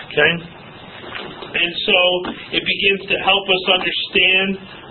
Okay? And so it begins to help us understand,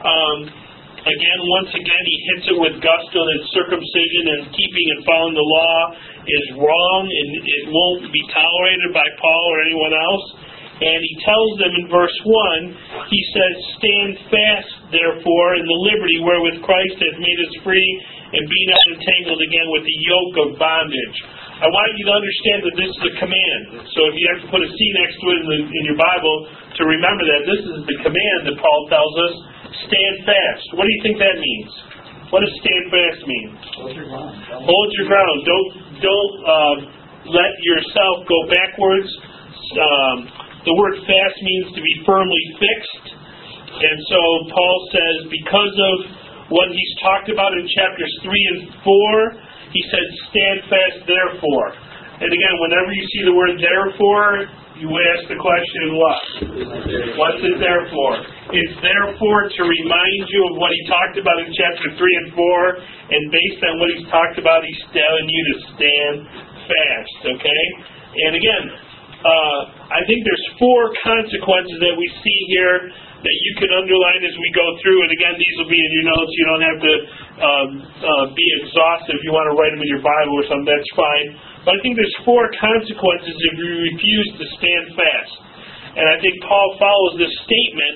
once again, he hits it with gusto that circumcision and keeping and following the law is wrong and it won't be tolerated by Paul or anyone else. And he tells them in verse 1, he says, "Stand fast, therefore, in the liberty wherewith Christ hath made us free, and be not entangled again with the yoke of bondage." I want you to understand that this is a command. So if you have to put a C next to it in your Bible to remember that, this is the command that Paul tells us, stand fast. What do you think that means? What does stand fast mean? Hold your ground. Hold your ground. Don't let yourself go backwards. The word fast means to be firmly fixed. And so Paul says, because of what he's talked about in chapters 3 and 4, he said, stand fast therefore. And again, whenever you see the word therefore, you ask the question, what? What's it there for? It's therefore to remind you of what he talked about in chapter 3 and 4, and based on what he's talked about, he's telling you to stand fast, okay? And again, I think there's 4 consequences that we see here that you can underline as we go through. And again, these will be in your notes. You don't have to be exhaustive. If you want to write them in your Bible or something, that's fine. But I think there's 4 consequences if you refuse to stand fast. And I think Paul follows this statement.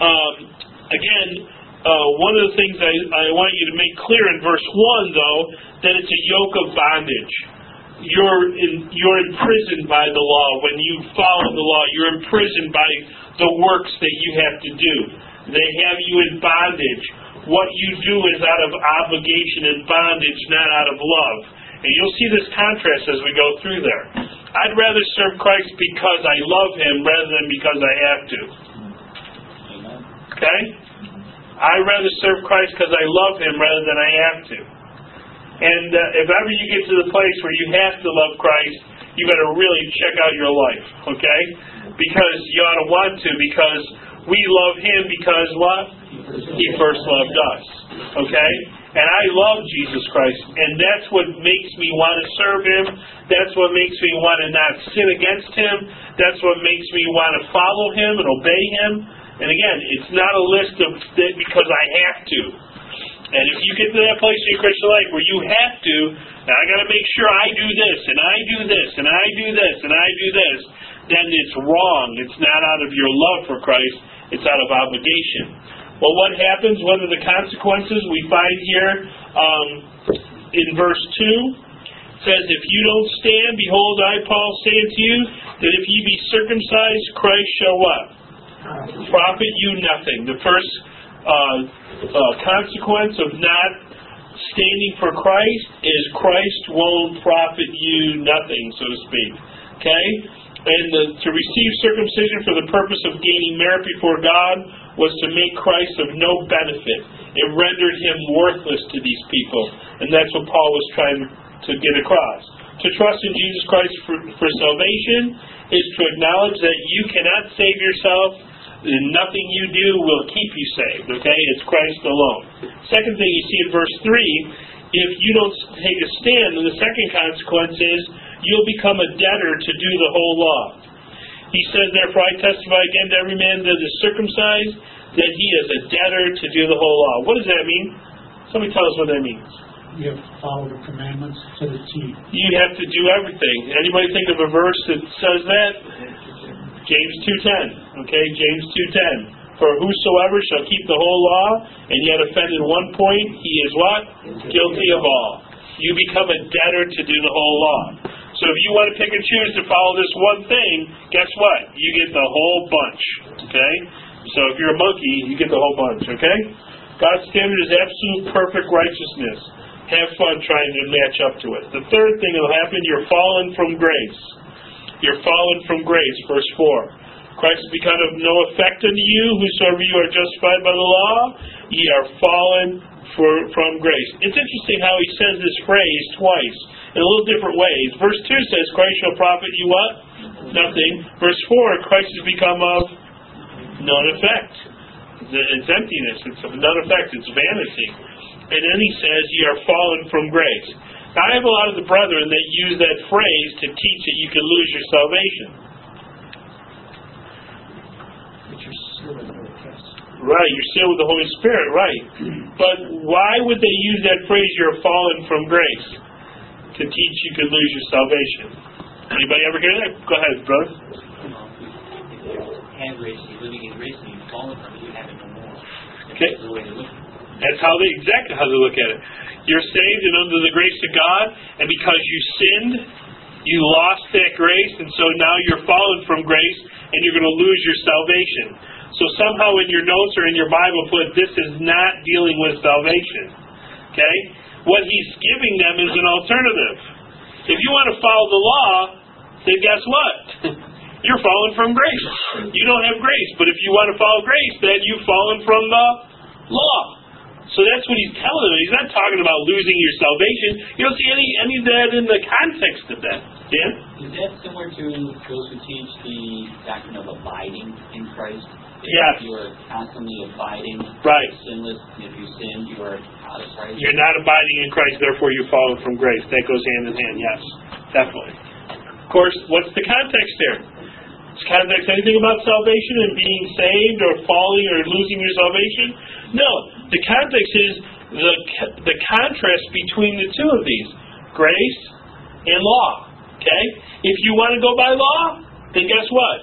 One of the things I want you to make clear in verse 1, though, that it's a yoke of bondage. You're imprisoned by the law. When you follow the law, you're imprisoned by the works that you have to do. They have you in bondage. What you do is out of obligation and bondage, not out of love. And you'll see this contrast as we go through there. I'd rather serve Christ because I love Him rather than because I have to. Okay? I'd rather serve Christ because I love Him rather than I have to. And if ever you get to the place where you have to love Christ, you better really check out your life, okay? Because you ought to want to, because we love Him because what? He first loved us, okay? And I love Jesus Christ, and that's what makes me want to serve Him. That's what makes me want to not sin against Him. That's what makes me want to follow Him and obey Him. And again, it's not a list of because I have to. And if you get to that place in your Christian life where you have to, now I got to make sure I do this, and I do this, and I do this, and I do this, then it's wrong. It's not out of your love for Christ. It's out of obligation. Well, what happens? What are the consequences we find here in verse 2? It says, if you don't stand, behold, I, Paul, say unto you, that if ye be circumcised, Christ shall what? Profit you nothing. The first consequence of not standing for Christ is Christ won't profit you nothing, so to speak. Okay? And to receive circumcision for the purpose of gaining merit before God was to make Christ of no benefit. It rendered Him worthless to these people. And that's what Paul was trying to get across. To trust in Jesus Christ for salvation is to acknowledge that you cannot save yourself. Nothing you do will keep you saved, okay? It's Christ alone. Second thing you see in verse 3, if you don't take a stand, then the second consequence is you'll become a debtor to do the whole law. He says, therefore I testify again to every man that is circumcised, that he is a debtor to do the whole law. What does that mean? Somebody tell us what that means. You have to follow the commandments to the T. You have to do everything. Anybody think of a verse that says that? James 2:10. Okay, James 2:10. For whosoever shall keep the whole law, and yet offend in one point, he is what? Guilty of all. You become a debtor to do the whole law. So if you want to pick and choose to follow this one thing, guess what? You get the whole bunch. Okay? So if you're a monkey, you get the whole bunch. Okay? God's standard is absolute perfect righteousness. Have fun trying to match up to it. The third thing that will happen, you're fallen from grace. You're fallen from grace, verse 4. Christ has become of no effect unto you, whosoever you are justified by the law, ye are fallen from grace. It's interesting how he says this phrase twice, in a little different ways. Verse 2 says, Christ shall profit you what? Nothing. Verse 4, Christ has become of none effect. It's emptiness. It's of none effect. It's vanity. And then he says, ye are fallen from grace. Now, I have a lot of the brethren that use that phrase to teach that you can lose your salvation. But you're sealed with the Holy Ghost. Right, you're sealed with the Holy Spirit, right. But why would they use that phrase, you're fallen from grace? To teach you could lose your salvation. Anybody ever hear that? Go ahead, brother. If you have grace, you're living in grace, and you've fallen from it, you have it no more. Okay. That's the way they look at it. That's exactly how they look at it. You're saved and under the grace of God, and because you sinned, you lost that grace, and so now you're fallen from grace, and you're going to lose your salvation. So somehow in your notes or in your Bible put, this is not dealing with salvation. Okay? What he's giving them is an alternative. If you want to follow the law, then guess what? You're fallen from grace. You don't have grace. But if you want to follow grace, then you've fallen from the law. So that's what he's telling them. He's not talking about losing your salvation. You don't see any of that in the context of that. Dan? Is that similar to those who teach the doctrine of abiding in Christ? Yes. If you are constantly abiding, Right. sinless, and if you sin, you are out of Christ. You're not abiding in Christ, therefore you've fallen from grace. That goes hand in hand, yes. Definitely. Of course, what's the context there? Is context anything about salvation and being saved or falling or losing your salvation? No. The context is the contrast between the two of these. Grace and law. Okay? If you want to go by law, then guess what?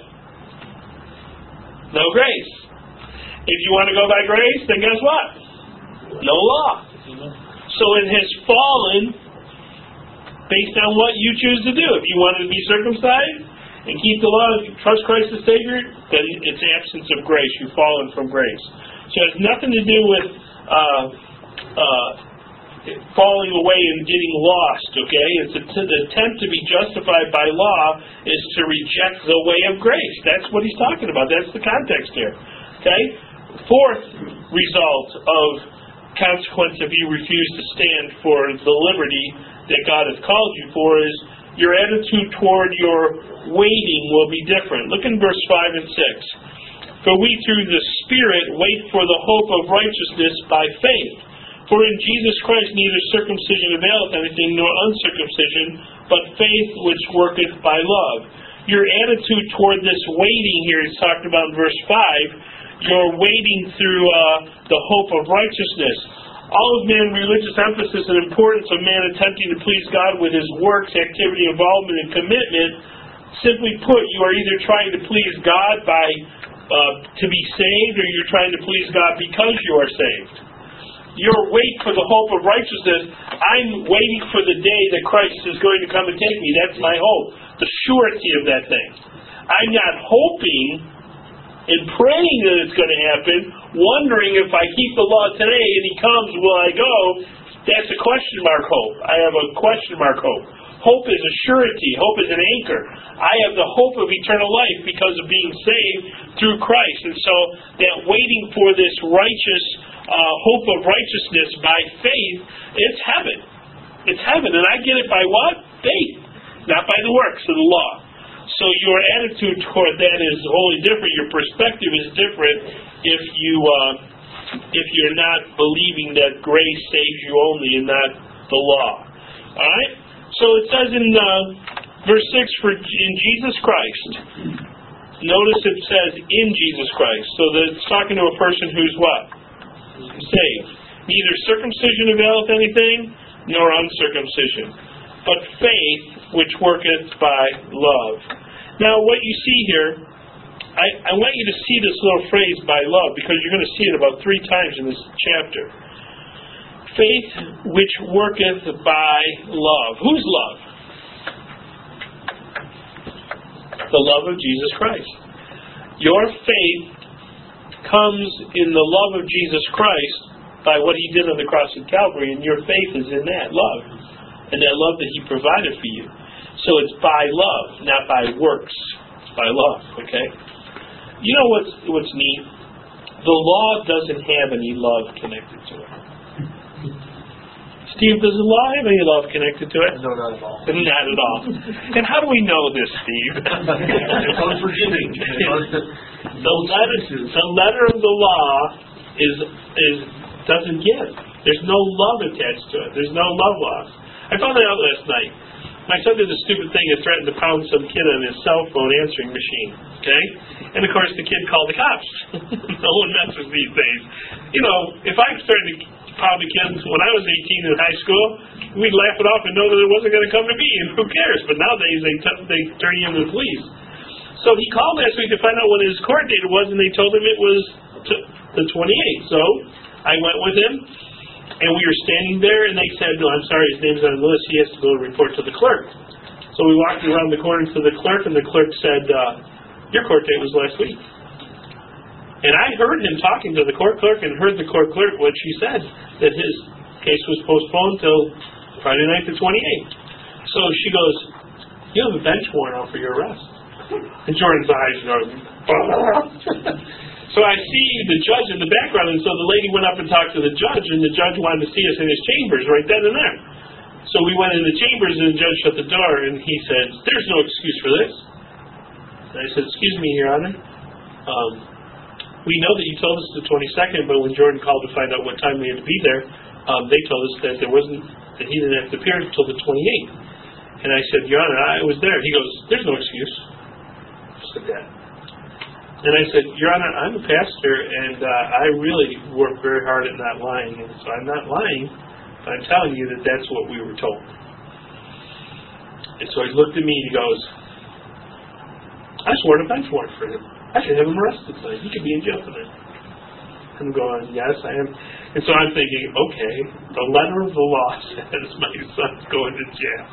No grace. If you want to go by grace, then guess what? No law. So it has fallen based on what you choose to do. If you want to be circumcised and keep the law, if you trust Christ as Savior, then it's absence of grace. You've fallen from grace. So it has nothing to do with falling away and getting lost, okay? It's the attempt to be justified by law is to reject the way of grace. That's what he's talking about. That's the context here, okay? Fourth result of consequence if you refuse to stand for the liberty that God has called you for is your attitude toward your waiting will be different. Look in verse 5 and 6. For we through the Spirit wait for the hope of righteousness by faith. For in Jesus Christ neither circumcision availeth anything, nor uncircumcision, but faith which worketh by love. Your attitude toward this waiting here is talked about in verse 5. You're waiting through the hope of righteousness. All of man's religious emphasis and importance of man attempting to please God with his works, activity, involvement, and commitment, simply put, you are either trying to please God by to be saved, or you're trying to please God because you are saved. Your wait for the hope of righteousness, I'm waiting for the day that Christ is going to come and take me. That's my hope. The surety of that thing. I'm not hoping and praying that it's going to happen, wondering if I keep the law today and he comes, will I go? That's a question mark hope. I have a question mark hope. Hope is a surety. Hope is an anchor. I have the hope of eternal life because of being saved through Christ. And so that waiting for this righteous hope of righteousness by faith, it's heaven. It's heaven. And I get it by what? Faith. Not by the works of the law. So your attitude toward that is wholly different. Your perspective is different if you're not believing that grace saves you only and not the law. Alright? So it says in verse 6, for in Jesus Christ. Notice it says in Jesus Christ. So that it's talking to a person who's what? Saved. Neither circumcision availeth anything, nor uncircumcision, but faith which worketh by love. Now what you see here, I want you to see this little phrase by love, because you're going to see it about 3 times in this chapter. Faith which worketh by love. Whose love? The love of Jesus Christ. Your faith comes in the love of Jesus Christ by what he did on the cross of Calvary, and your faith is in that love, and that love that he provided for you. So it's by love, not by works. It's by love, okay? You know what's neat? The law doesn't have any love connected to it. Steve, does the law have any love connected to it? No, not at all. Not at all. And how do we know this, Steve? It's unforgiving. The letter of the law doesn't give. There's no love attached to it. There's no love lost. I found that out last night. My son did a stupid thing and threatened to pound some kid on his cell phone answering machine. Okay? And of course the kid called the cops. No one messes these days. You know, if I started to pound the kids when I was 18 in high school, we'd laugh it off and know that it wasn't going to come to me, and who cares? But nowadays they turn you into the police. So he called last week to find out what his court date was, and they told him it was the 28th. So I went with him, and we were standing there, and they said, no, I'm sorry, his name's on the list. He has to go report to the clerk. So we walked around the corner to the clerk, and the clerk said, your court date was last week. And I heard him talking to the court clerk and heard the court clerk what she said, that his case was postponed till Friday night the 28th. So she goes, you have a bench warrant out for your arrest. And Jordan's eyes go, so I see the judge in the background, and so the lady went up and talked to the judge, and the judge wanted to see us in his chambers right then and there. So we went in the chambers, and the judge shut the door, and he said, there's no excuse for this. And I said, excuse me, Your Honor. We know that you told us the 22nd, but when Jordan called to find out what time we had to be there, they told us that that he didn't have to appear until the 28th. And I said, Your Honor, I was there. He goes, there's no excuse. Just like that. And I said, Your Honor, I'm a pastor, and I really work very hard at not lying. And so I'm not lying, but I'm telling you that that's what we were told. And so he looked at me and he goes, I sworn a bench warrant for him. I should have him arrested tonight. He could be in jail tonight. I'm going, yes, I am. And so I'm thinking, okay, the letter of the law says my son's going to jail.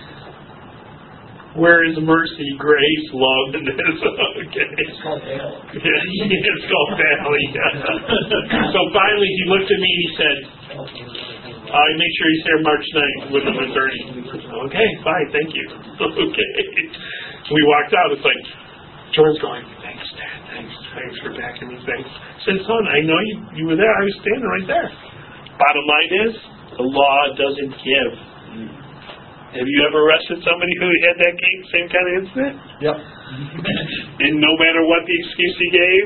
Where is mercy, grace, love, and this? Okay. It's called bail. It's called bail, yeah. So finally he looked at me and he said, make sure he's here March 9th with an attorney. Okay, fine, thank you. Okay. We walked out. It's like, Jordan's going, thanks, Dad, thanks for backing me, thanks. I said, son, I know you were there. I was standing right there. Bottom line is, the law doesn't give. Have you ever arrested somebody who had that same kind of incident? Yep. And no matter what the excuse he gave,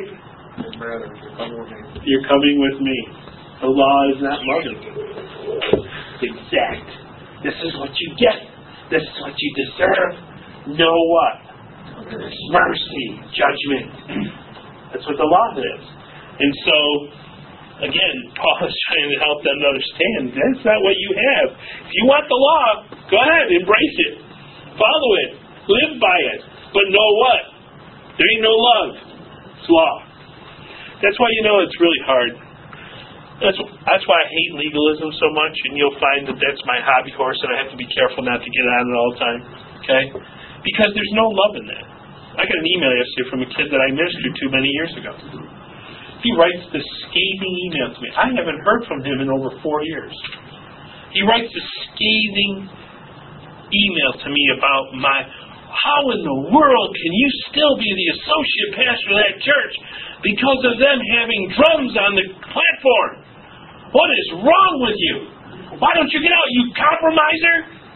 you're coming with me. The law is not loving. It's exact. This is what you get. This is what you deserve. Know what? Mercy, judgment. That's what the law is. And so, again, Paul is trying to help them to understand that's not what you have. If you want the law, go ahead, embrace it. Follow it. Live by it. But know what? There ain't no love. It's law. That's why you know it's really hard. That's why I hate legalism so much, and you'll find that that's my hobby horse, and I have to be careful not to get on it all the time. Okay? Because there's no love in that. I got an email yesterday from a kid that I ministered to many years ago. He writes this scathing email to me. I haven't heard from him in over 4 years. He writes this scathing email to me about how in the world can you still be the associate pastor of that church because of them having drums on the platform? What is wrong with you? Why don't you get out, you compromiser?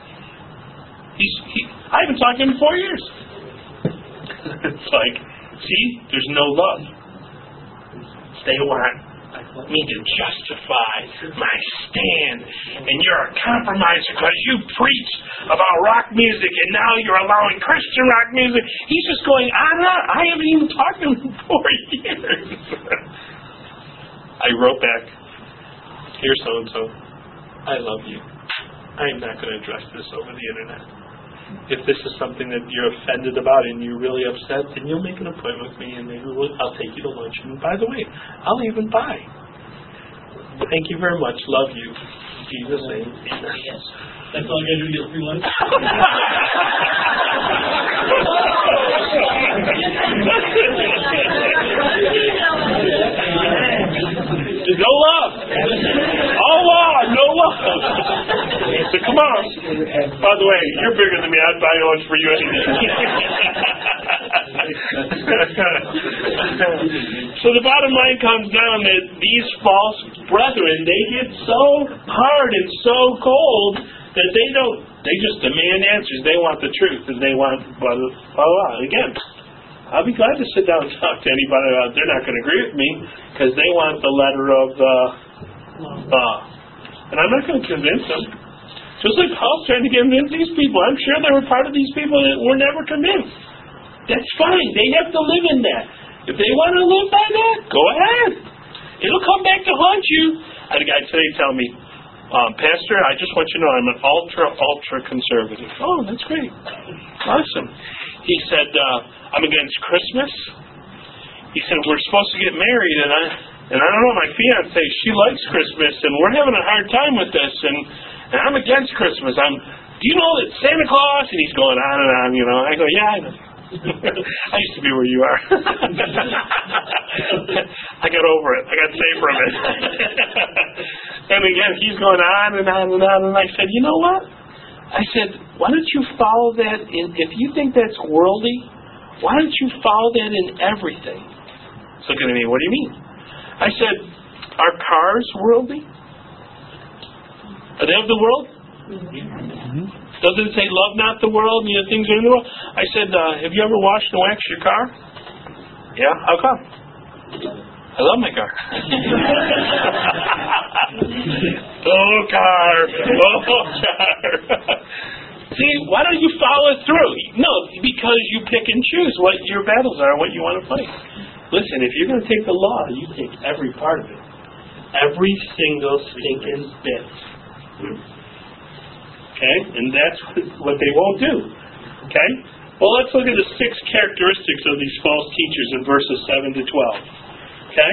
I haven't talked to him in 4 years. It's like, see, there's no love. They want me to justify my stand, and you're a compromiser because you preach about rock music, and now you're allowing Christian rock music. He's just going on and on. I haven't even talked to him in 4 years. I wrote back, "Dear so-and-so, I love you. I am not going to address this over the internet. If this is something that you're offended about and you're really upset, then you'll make an appointment with me and maybe I'll take you to lunch. And by the way, I'll even buy. Thank you very much. Love you. In Jesus' name. Amen." Yes. That's all you got to do to get free lunch? No love. All law, no love. So come on. By the way, you're bigger than me. I'd buy lunch for you anything. So the bottom line comes down that these false brethren, they get so hard and so cold that they just demand answers. They want the truth, and they want blah, blah, blah. Again, I'll be glad to sit down and talk to anybody about it. They're not going to agree with me because they want the letter of the law. And I'm not going to convince them. Just like Paul's trying to convince these people. I'm sure there were part of these people that were never convinced. That's fine. They have to live in that. If they want to live by that, go ahead. It'll come back to haunt you. I had a guy today tell me, Pastor, I just want you to know I'm an ultra conservative. Oh, that's great. Awesome. He said, I'm against Christmas. He said, we're supposed to get married, and I don't know, my fiance, she likes Christmas, and we're having a hard time with this, and I'm against Christmas. Do you know that Santa Claus? And he's going on and on, I go, yeah, I know. I used to be where you are. I got over it. I got saved from it. And again, he's going on and on and on, and I said, you know what? I said, why don't you follow that if you think that's worldly, why don't you follow that in everything? He's looking at me, what do you mean? I said, are cars worldly? Are they of the world? Mm-hmm. Doesn't it say love not the world and things are in the world? I said, have you ever washed and waxed your car? Yeah, how come? I love my car. Oh, car. See, why don't you follow it through? No, because you pick and choose what your battles are, what you want to fight. Listen, if you're going to take the law, you take every part of it. Every single stinking bit. Okay? And that's what they won't do. Okay? Well, let's look at the 6 characteristics of these false teachers in verses 7 to 12. Okay?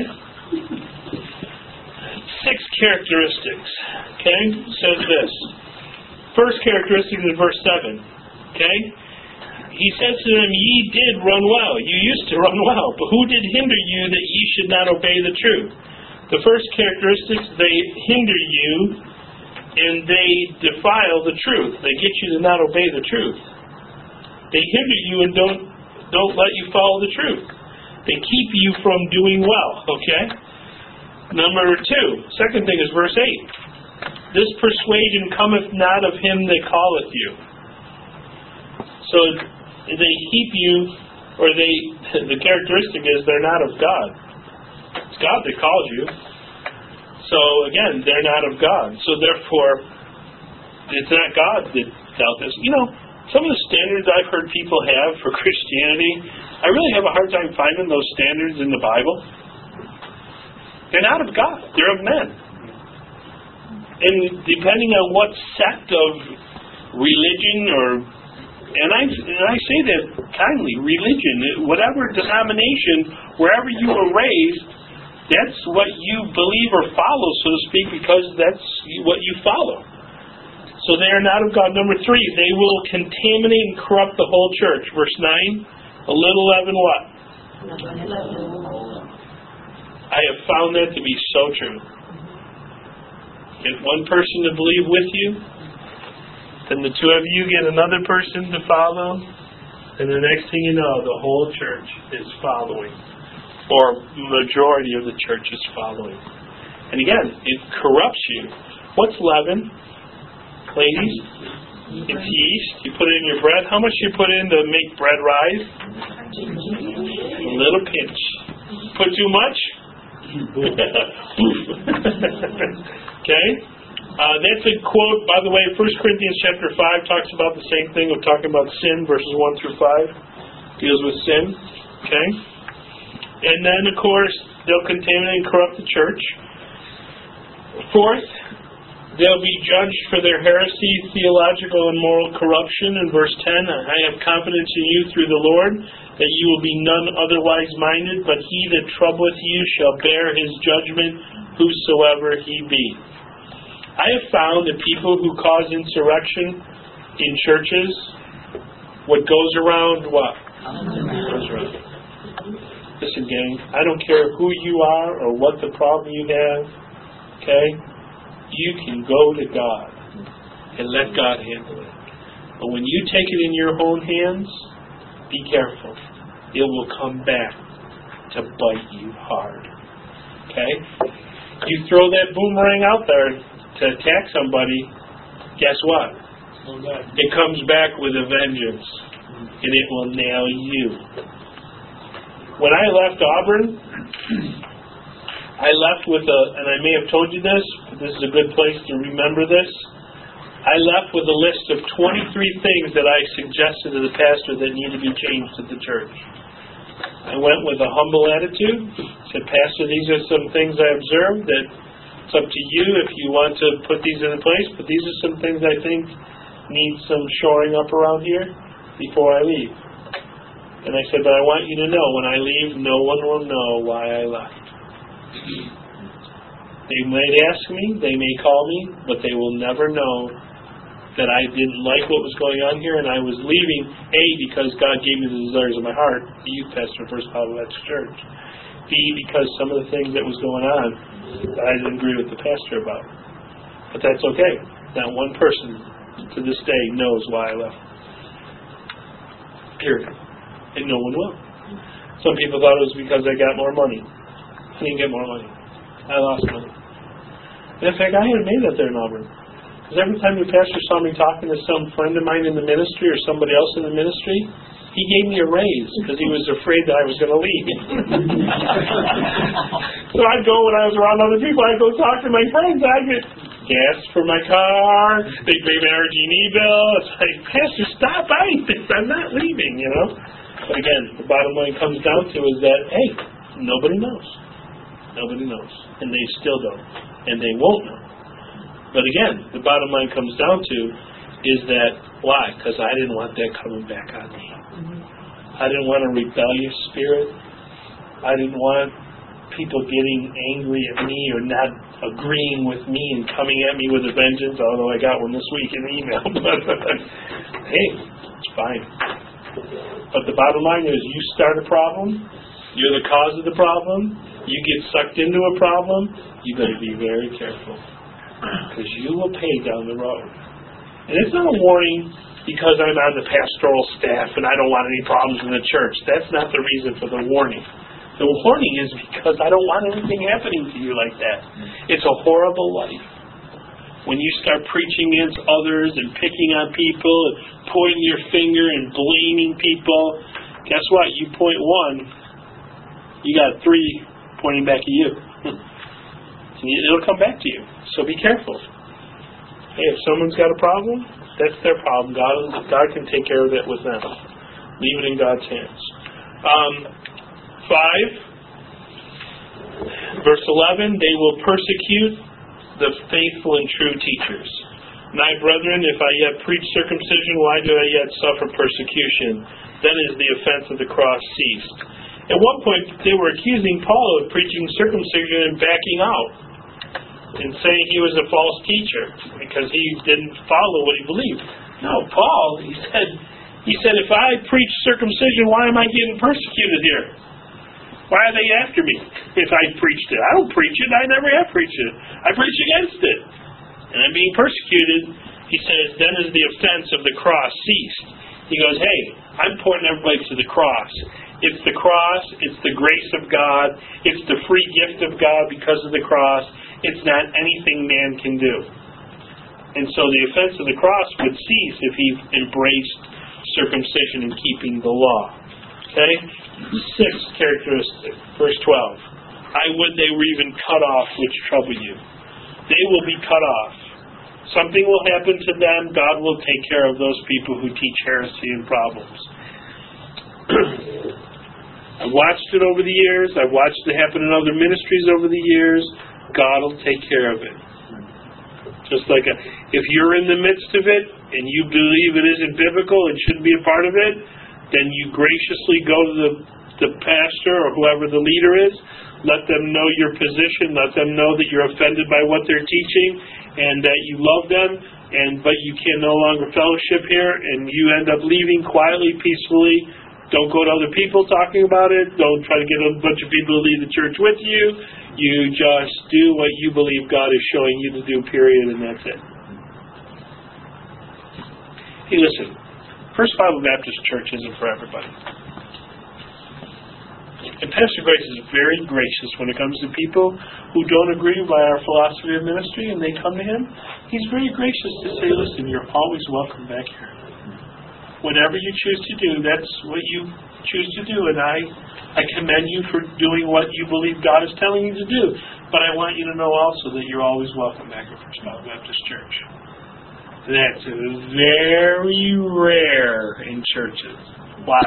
6 characteristics. Okay? It says this. First characteristic is in verse 7. Okay? He says to them, ye did run well. You used to run well. But who did hinder you that ye should not obey the truth? The first characteristic, they hinder you and they defile the truth. They get you to not obey the truth. They hinder you and don't let you follow the truth. They keep you from doing well. Okay? Number 2. Second thing is verse 8. This persuasion cometh not of him that calleth you. So they keep you, or the characteristic is they're not of God. It's God that calls you. So again, they're not of God. So therefore, it's not God that dealt this. Some of the standards I've heard people have for Christianity, I really have a hard time finding those standards in the Bible. They're not of God. They're of men. And depending on what sect of religion and I say that kindly, religion, whatever denomination, wherever you were raised, that's what you believe or follow, so to speak, because that's what you follow. So they are not of God. Number 3, they will contaminate and corrupt the whole church. Verse 9, a little leaven what? I have found that to be so true. Get one person to believe with you, then the 2 of you get another person to follow, and the next thing you know, the whole church is following. Or majority of the church is following. And again, it corrupts you. What's leaven? Ladies? It's yeast. You put it in your bread. How much do you put in to make bread rise? A little pinch. Put too much? Okay? That's a quote, by the way, 1 Corinthians chapter 5 talks about the same thing of talking about sin, verses 1 through 5. Deals with sin. Okay? And then, of course, they'll contaminate and corrupt the church. 4th, they'll be judged for their heresy, theological, and moral corruption. In verse 10, I have confidence in you through the Lord, that you will be none otherwise minded, but he that troubleth you shall bear his judgment, whosoever he be. I have found that people who cause insurrection in churches, what goes around, what? Goes around. Listen, gang, I don't care who you are or what the problem you have, okay? You can go to God and let God handle it. But when you take it in your own hands, be careful. It will come back to bite you hard. Okay? You throw that boomerang out there to attack somebody, guess what? It comes back with a vengeance, and it will nail you. When I left Auburn, I left with and I may have told you this, but this is a good place to remember this. I left with a list of 23 things that I suggested to the pastor that need to be changed at the church. I went with a humble attitude, said, Pastor, these are some things I observed that it's up to you if you want to put these in place, but these are some things I think need some shoring up around here before I leave. And I said, but I want you to know, when I leave, no one will know why I left. They might ask me, they may call me, but they will never know that I didn't like what was going on here, and I was leaving, A, because God gave me the desires of my heart, the youth pastor of First Bible Baptist Church, B, because some of the things that was going on that I didn't agree with the pastor about. But that's okay. Not one person to this day knows why I left. Period. And no one will. Some people thought it was because I got more money. I didn't get more money. I lost money. And in fact, I had made that there in Auburn. Because every time the pastor saw me talking to some friend of mine in the ministry or somebody else in the ministry, he gave me a raise because he was afraid that I was going to leave. So I'd go, when I was around other people, I'd go talk to my friends. I'd get gas for my car. They'd pay my RG&E bill. It's like, Pastor, stop buying things. I'm not leaving, you know. But again, the bottom line comes down to is that, hey, nobody knows. Nobody knows. And they still don't. And they won't know. But again, the bottom line comes down to is that, why? Because I didn't want that coming back on me. I didn't want a rebellious spirit. I didn't want people getting angry at me or not agreeing with me and coming at me with a vengeance, although I got one this week in the email. But hey, it's fine. But the bottom line is, you start a problem, you're the cause of the problem, you get sucked into a problem, you better be very careful. Because you will pay down the road. And it's not a warning because I'm on the pastoral staff and I don't want any problems in the church. That's not the reason for the warning. The warning is because I don't want anything happening to you like that. It's a horrible life. When you start preaching against others and picking on people and pointing your finger and blaming people, guess what? You point one, you got three pointing back at you. It'll come back to you. So be careful. Hey, if someone's got a problem, that's their problem. God can take care of it with them. Leave it in God's hands. 5, verse 11, they will persecute the faithful and true teachers. My brethren, if I yet preach circumcision, why do I yet suffer persecution? Then is the offense of the cross ceased. At one point, they were accusing Paul of preaching circumcision and backing out and saying he was a false teacher because he didn't follow what he believed. No, Paul, he said, if I preach circumcision, why am I getting persecuted here? Why are they after me if I preached it? I don't preach it. I never have preached it. I preach against it. And I'm being persecuted. He says, then is the offense of the cross ceased. He goes, hey, I'm pointing everybody to the cross. It's the cross. It's the grace of God. It's the free gift of God because of the cross. It's not anything man can do. And so the offense of the cross would cease if he embraced circumcision and keeping the law. Okay? 6th characteristic, verse 12. I would they were even cut off which trouble you. They will be cut off. Something will happen to them. God will take care of those people who teach heresy and problems. I've watched it over the years. I've watched it happen in other ministries over the years. God will take care of it. Just like if you're in the midst of it and you believe it isn't biblical and shouldn't be a part of it, then you graciously go to the pastor or whoever the leader is, let them know your position, let them know that you're offended by what they're teaching and that you love them, but you can no longer fellowship here, and you end up leaving quietly, peacefully. Don't go to other people talking about it. Don't try to get a bunch of people to leave the church with you. You just do what you believe God is showing you to do, period, and that's it. Hey, listen. First Bible Baptist Church isn't for everybody. And Pastor Grace is very gracious when it comes to people who don't agree by our philosophy of ministry and they come to him. He's very gracious to say, listen, you're always welcome back here. Whatever you choose to do, that's what you choose to do. And I commend you for doing what you believe God is telling you to do. But I want you to know also that you're always welcome back at First Bible Baptist Church. That's very rare in churches. Why?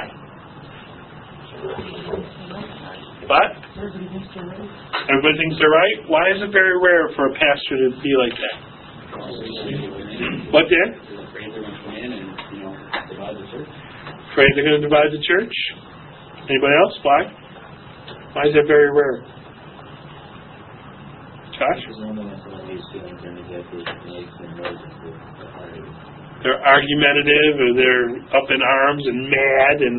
What? Everybody thinks they're right? Why is it very rare for a pastor to be like that? What, Dan? Afraid they're going to come in and, divide the church. Afraid they're going to divide the church? Anybody else? Why? Why is that very rare? Josh? They're argumentative, or they're up in arms and mad, and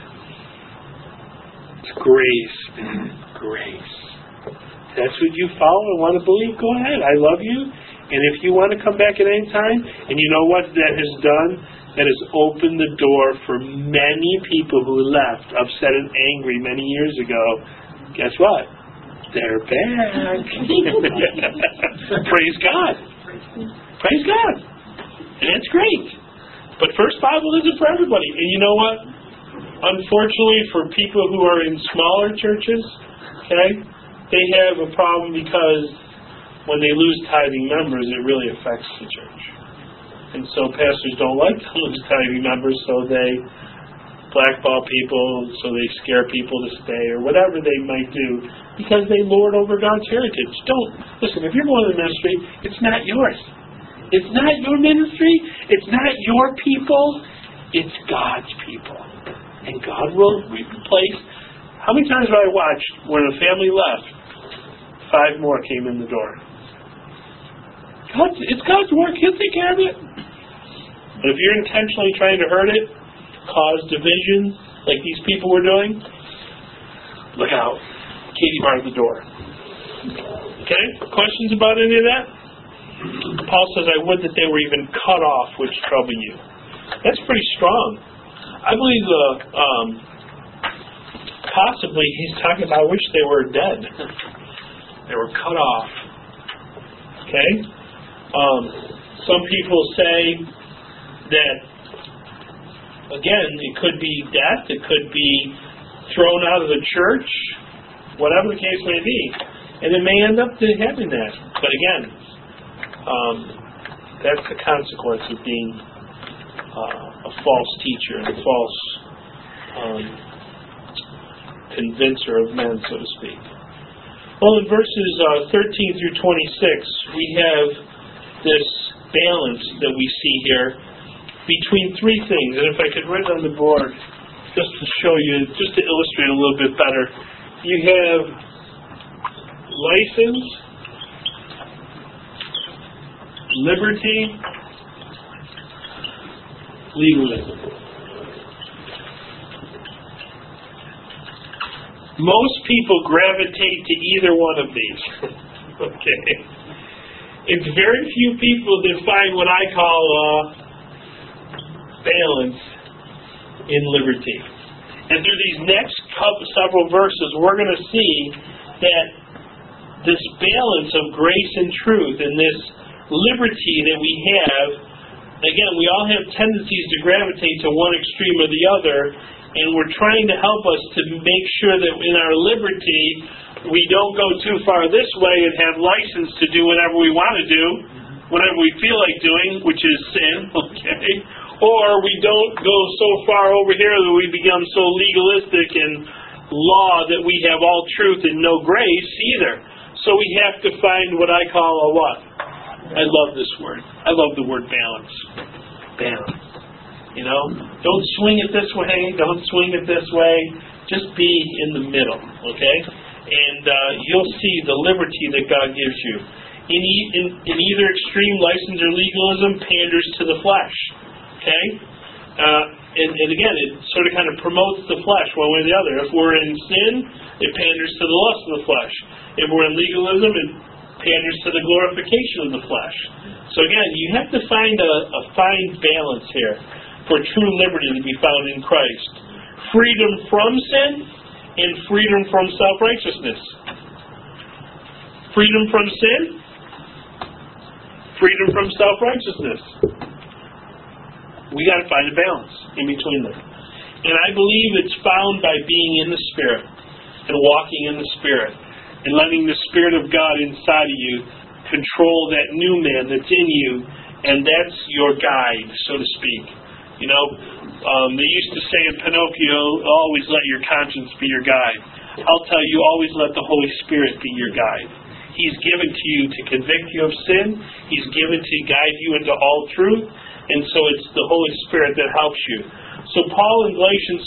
it's grace, man. Grace. That's what you follow and want to believe? Go ahead. I love you. And if you want to come back at any time, and you know what that has done? That has opened the door for many people who left upset and angry many years ago. Guess what? They're back. Praise God. Praise God. And that's great. But First Bible isn't for everybody. And you know what? Unfortunately, for people who are in smaller churches, okay, they have a problem because when they lose tithing members, it really affects the church. And so pastors don't like to lose tithing members, so they blackball people, so they scare people to stay, or whatever they might do, because they lord over God's heritage. Don't. Listen, if you're going to the ministry, it's not yours. It's not your ministry. It's not your people. It's God's people. And God will replace. How many times have I watched when a family left, 5 more came in the door? It's God's work. He'll take care of it. But if you're intentionally trying to hurt it, cause division, like these people were doing, look out. Katie barred the door. Okay? Questions about any of that? Paul says, I would that they were even cut off, which trouble you. That's pretty strong. I believe possibly he's talking about I wish they were dead. They were cut off. Okay? Some people say that, again, it could be death, it could be thrown out of the church, whatever the case may be. And it may end up having that. But again, that's the consequence of being a false teacher and a false convincer of men, so to speak. Well, in verses 13 through 26, we have this balance that we see here between 3 things. And if I could write it on the board, just to show you, just to illustrate a little bit better, you have license, liberty, legalism. Most people gravitate to either one of these. Okay. It's very few people that find what I call balance in liberty. And through these next several verses, we're going to see that this balance of grace and truth and this liberty that we have, again, we all have tendencies to gravitate to one extreme or the other, and we're trying to help us to make sure that in our liberty, we don't go too far this way and have license to do whatever we want to do, whatever we feel like doing, which is sin, okay? Or we don't go so far over here that we become so legalistic in law that we have all truth and no grace either. So we have to find what I call a what? I love this word. I love the word balance. Balance. You know? Don't swing it this way. Don't swing it this way. Just be in the middle. Okay? And you'll see the liberty that God gives you. In either extreme, license or legalism panders to the flesh. Okay? And again, it sort of kind of promotes the flesh one way or the other. If we're in sin, it panders to the lust of the flesh. If we're in legalism, it panders to the glorification of the flesh. So again, you have to find a fine balance here for true liberty to be found in Christ. Freedom from sin and freedom from self-righteousness. Freedom from sin, freedom from self-righteousness. We got to find a balance in between them. And I believe it's found by being in the Spirit and walking in the Spirit and letting the Spirit of God inside of you control that new man that's in you and that's your guide, so to speak. You know, they used to say in Pinocchio, always let your conscience be your guide. I'll tell you, always let the Holy Spirit be your guide. He's given to you to convict you of sin. He's given to guide you into all truth. And so it's the Holy Spirit that helps you. So Paul in Galatians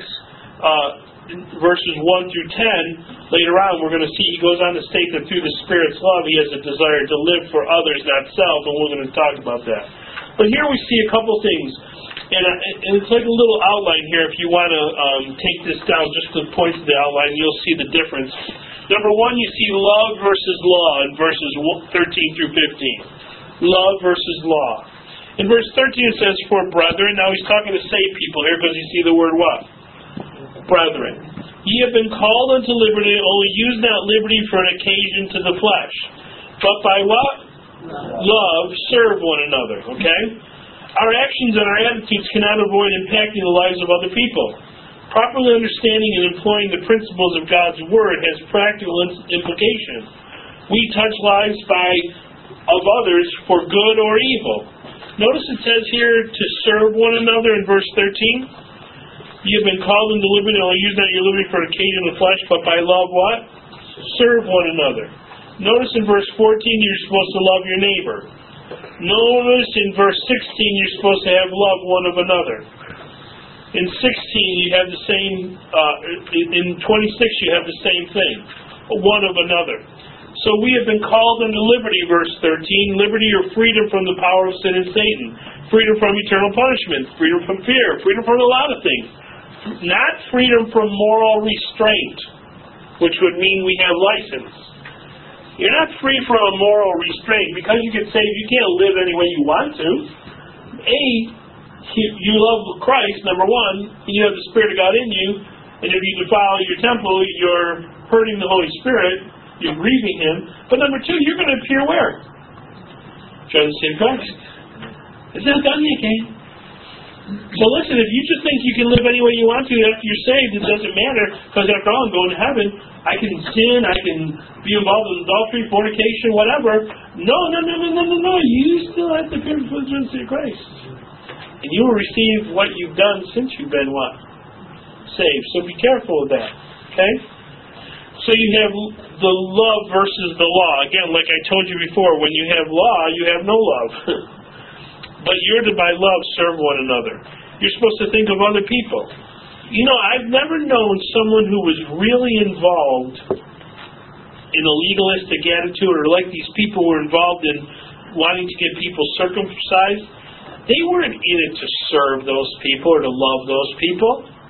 6, verses 1 through 10, later on we're going to see he goes on to state that through the Spirit's love he has a desire to live for others, not self, and we're going to talk about that. But here we see a couple things. And it's like a little outline here. If you want to take this down, just the points of the outline, you'll see the difference. Number one, you see love versus law in verses 13 through 15. Love versus law. In verse 13 it says, for brethren. Now he's talking to saved people here because you see the word what? Brethren. Ye have been called unto liberty, only use not liberty for an occasion to the flesh. But by what? Love serve one another. Okay? Our actions and our attitudes cannot avoid impacting the lives of other people. Properly understanding and employing the principles of God's Word has practical implications. We touch lives of others for good or evil. Notice it says here to serve one another in verse 13. You have been called into liberty, only use not your liberty for an occasion of the flesh, but by love what? Serve one another. Notice in verse 14 you're supposed to love your neighbor. Notice in verse 16 you're supposed to have love one of another. In 16 you have the same, in 26 you have the same thing, one of another. So we have been called unto liberty, verse 13, liberty or freedom from the power of sin and Satan, freedom from eternal punishment, freedom from fear, freedom from a lot of things. Not freedom from moral restraint, which would mean we have license. You're not free from a moral restraint. Because you get saved, you can't live any way you want to. You love Christ, number one, you have the Spirit of God in you, and if you defile your temple, you're hurting the Holy Spirit, you're grieving Him. But number two, you're going to appear where? Judgment seat of Christ. It's not done yet, gang. So listen, if you just think you can live any way you want to after you're saved, it doesn't matter, because after all, I'm going to heaven. I can sin, I can be involved in adultery, fornication, whatever. No. You still have to appear before the judgment seat of Christ. And you will receive what you've done since you've been what? Saved. So be careful of that. Okay? So you have the love versus the law. Again, like I told you before, when you have law, you have no love. But you're to by love serve one another. You're supposed to think of other people. You know, I've never known someone who was really involved in a legalistic attitude, or like these people were involved in wanting to get people circumcised. They weren't in it to serve those people or to love those people.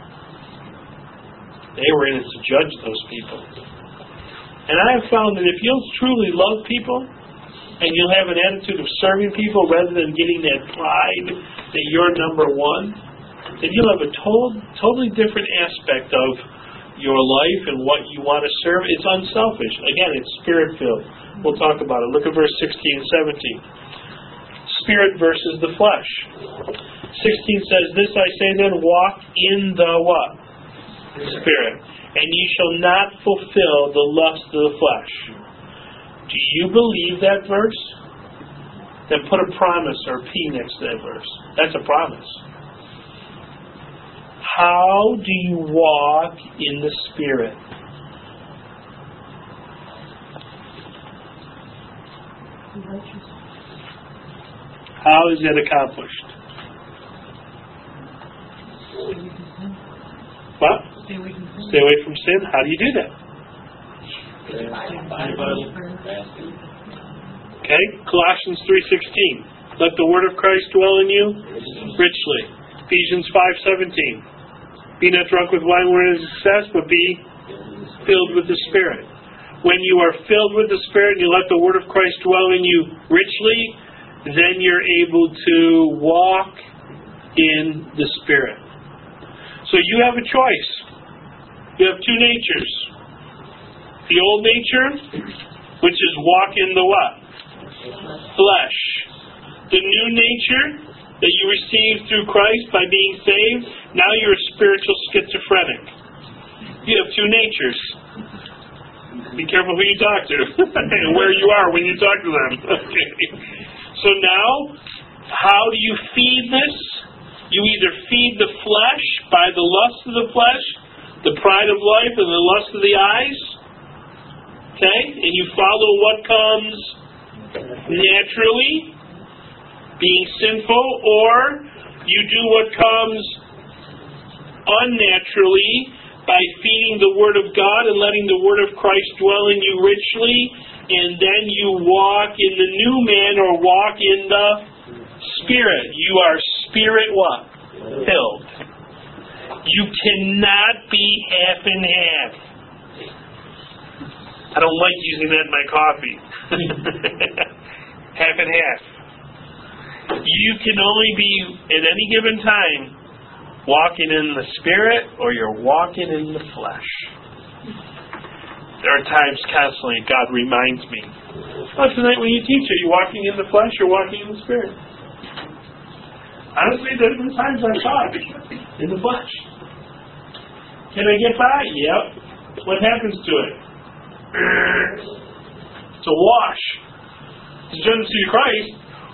They were in it to judge those people. And I have found that if you'll truly love people, and you'll have an attitude of serving people rather than getting that pride that you're number one, then you'll have a totally different aspect of your life and what you want to serve. It's unselfish. Again, it's Spirit-filled. We'll talk about it. Look at verse 16 and 17. Spirit versus the flesh. 16 says, this I say then, walk in the what? Spirit. And ye shall not fulfill the lust of the flesh. Do you believe that verse? Then put a promise or a P next to that verse. That's a promise. How do you walk in the Spirit? How is that accomplished? What? Stay away from sin. How do you do that? Okay, Colossians 3:16. Let the word of Christ dwell in you richly. Ephesians 5:17. Be not drunk with wine wherein is excess, but be filled with the Spirit. When you are filled with the Spirit and you let the word of Christ dwell in you richly, then you're able to walk in the Spirit. So you have a choice. You have two natures. The old nature, which is walk in the what? Flesh. The new nature that you receive through Christ by being saved, now you're a spiritual schizophrenic. You have two natures. Be careful who you talk to and where you are when you talk to them. Okay. So now How do you feed this? You either feed the flesh by the lust of the flesh, the pride of life, and the lust of the eyes. Okay? And you follow what comes naturally, being sinful, or you do what comes unnaturally by feeding the Word of God and letting the Word of Christ dwell in you richly, and then you walk in the new man or walk in the Spirit. You are Spirit what? Filled. You cannot be half and half. I don't like using that in my coffee. Half and half. You can only be, at any given time, walking in the Spirit or you're walking in the flesh. There are times constantly God reminds me, tonight when you teach, are you walking in the flesh or walking in the Spirit? Honestly, there have been times I thought in the flesh. Can I get by? Yep. What happens to it? It's a wash. It's journey to Christ.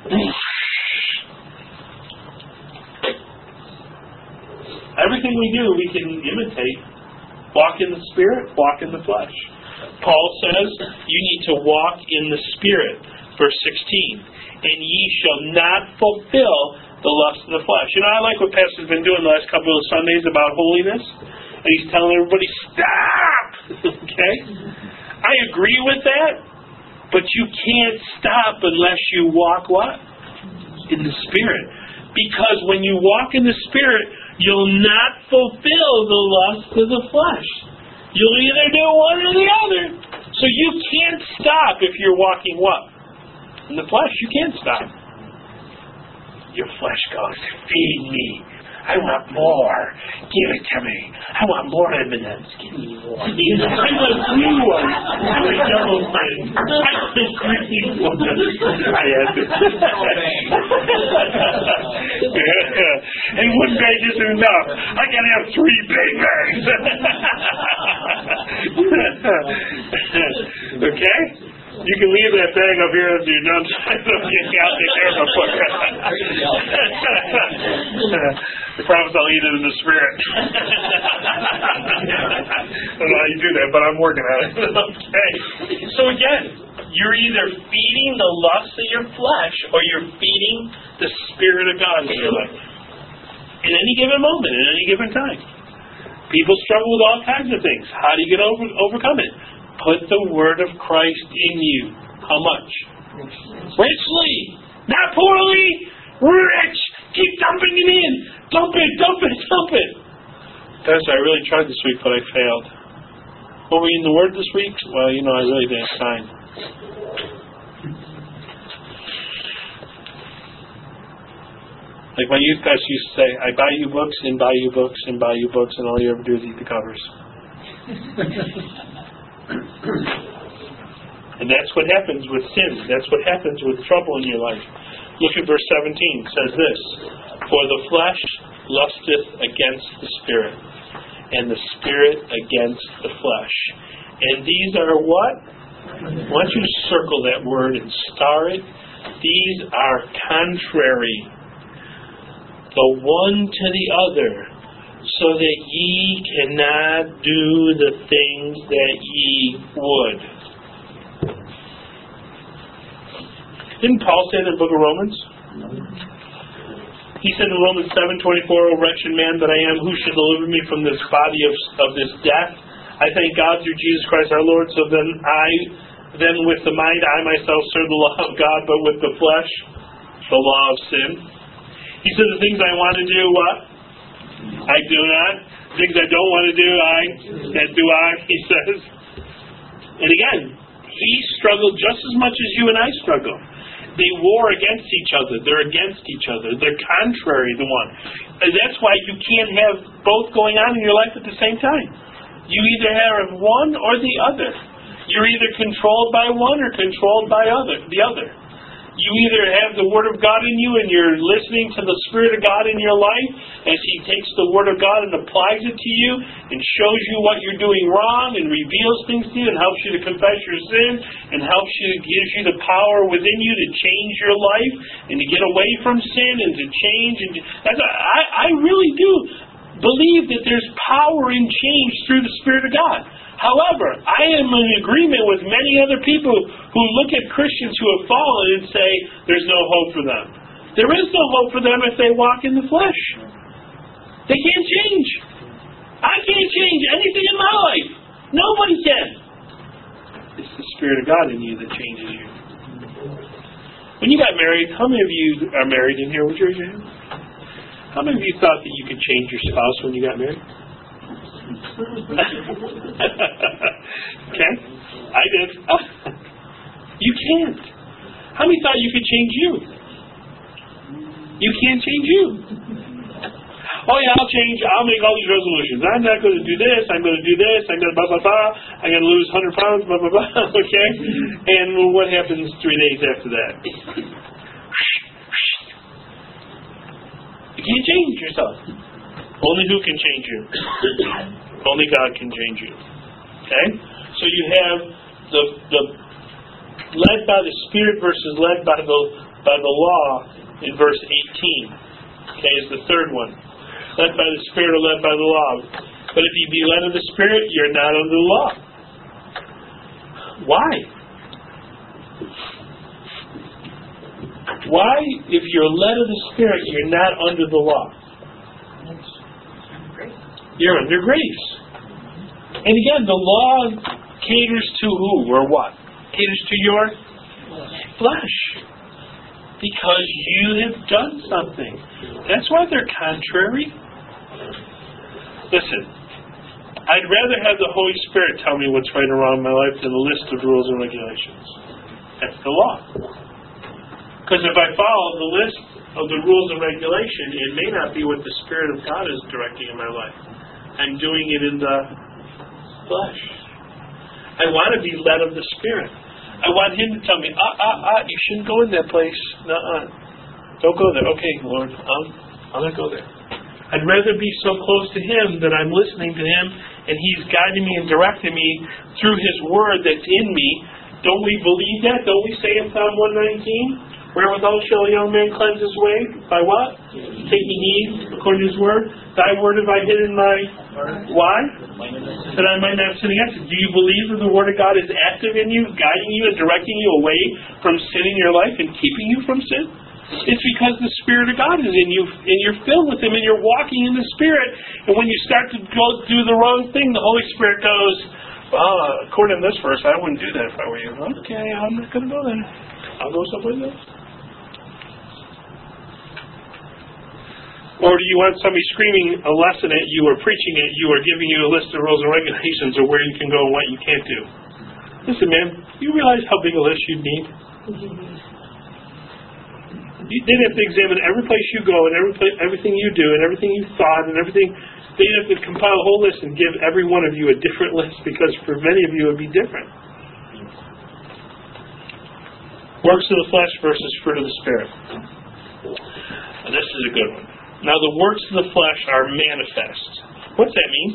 Everything we do, we can imitate. Walk in the Spirit, walk in the flesh. Paul says, you need to walk in the Spirit. Verse 16. And ye shall not fulfill the lust of the flesh. You know, I like what Pastor's been doing the last couple of Sundays about holiness. And he's telling everybody, stop! Okay? I agree with that. But you can't stop unless you walk what? In the Spirit. Because when you walk in the Spirit, you'll not fulfill the lust of the flesh. You'll either do one or the other. So you can't stop if you're walking what? In the flesh. You can't stop. Your flesh goes, feed me. I want more. Give it to me. I want more M&M's. Give me more. I want blue ones. I want yellow ones. I want green ones. I had to. And one bag isn't enough. I gotta have 3 big bags. Okay? You can leave that bag up here if you're done. I'll take care of a foot. I promise I'll eat it in the Spirit. I don't know how you do that, but I'm working on it. Okay. So again, you're either feeding the lust of your flesh or you're feeding the Spirit of God in your life. In any given moment, in any given time. People struggle with all kinds of things. How do you get overcome it? Put the Word of Christ in you. How much? Richly. Not poorly. Rich. Keep dumping it in. Dump it, dump it, dump it. Pastor, I really tried this week, but I failed. Were we in the Word this week? Well, you know, I really didn't have time. Like my youth pastor used to say, I buy you books and buy you books and buy you books, and all you ever do is eat the covers. And that's what happens with sin. That's what happens with trouble in your life. Look at verse 17. It says this, for the flesh lusteth against the Spirit, and the Spirit against the flesh. And these are what? I want you to circle that word and star it. These are contrary, the one to the other, so that ye cannot do the things that ye would. Didn't Paul say in the book of Romans? He said in Romans 7:24, O wretched man that I am, who should deliver me from this body of this death? I thank God through Jesus Christ our Lord, so then with the mind I myself serve the law of God, but with the flesh, the law of sin. He said the things I want to do, what? I do not. Things I don't want to do, that do I, he says. And again, he struggled just as much as you and I struggle. They war against each other. They're against each other. They're contrary to one. And that's why you can't have both going on in your life at the same time. You either have one or the other. You're either controlled by one or controlled by the other. You either have the Word of God in you and you're listening to the Spirit of God in your life as He takes the Word of God and applies it to you and shows you what you're doing wrong and reveals things to you and helps you to confess your sin and helps you, gives you the power within you to change your life and to get away from sin and to change. I really do believe that there's power in change through the Spirit of God. However, I am in agreement with many other people who look at Christians who have fallen and say there's no hope for them. There is no hope for them if they walk in the flesh. They can't change. I can't change anything in my life. Nobody can. It's the Spirit of God in you that changes you. When you got married, how many of you are married in here? Would you raise your hand? How many of you thought that you could change your spouse when you got married? Okay, I did. You can't. How many thought you could change you? You can't change you. Oh yeah, I'll change. I'll make all these resolutions. I'm not going to do this. I'm going to do this. I'm going to blah blah blah. I'm going to lose 100 pounds. Blah blah blah. Okay. And what happens 3 days after that? You can't change yourself. Only who can change you? Only God can change you. Okay? So you have the led by the Spirit versus led by the law in verse 18. Okay, is the third one. Led by the Spirit or led by the law. But if you be led of the Spirit, you're not under the law. Why? Why, if you're led of the Spirit, you're not under the law? You're under grace. And again, the law caters to who or what? Caters to your flesh. Because you have done something. That's why they're contrary. Listen, I'd rather have the Holy Spirit tell me what's right or wrong in my life than a list of rules and regulations. That's the law. Because if I follow the list of the rules and regulation, it may not be what the Spirit of God is directing in my life. I'm doing it in the flesh. I want to be led of the Spirit. I want Him to tell me, you shouldn't go in that place. Don't go there. Okay, Lord, I'll not go there. I'd rather be so close to Him that I'm listening to Him and He's guiding me and directing me through His Word that's in me. Don't we believe that? Don't we say in Psalm 119? Wherewithal shall a young man cleanse his way? By what? Taking heed, according to His Word. Thy Word have I hid in my... Why? That I might not sin against it. Do you believe that the Word of God is active in you, guiding you and directing you away from sin in your life and keeping you from sin? It's because the Spirit of God is in you, and you're filled with Him, and you're walking in the Spirit. And when you start to go do the wrong thing, the Holy Spirit goes, well, according to this verse, I wouldn't do that if I were you. Okay, I'm not going to go there. I'll go someplace else. Or do you want somebody screaming a lesson at you or preaching at you or giving you a list of rules and regulations of where you can go and what you can't do? Listen, man, you realize how big a list you'd need? They'd have to examine every place you go and everything you do and everything you thought and everything. They'd have to compile a whole list and give every one of you a different list because for many of you it would be different. Works of the flesh versus fruit of the Spirit. And this is a good one. Now the works of the flesh are manifest. What's that mean?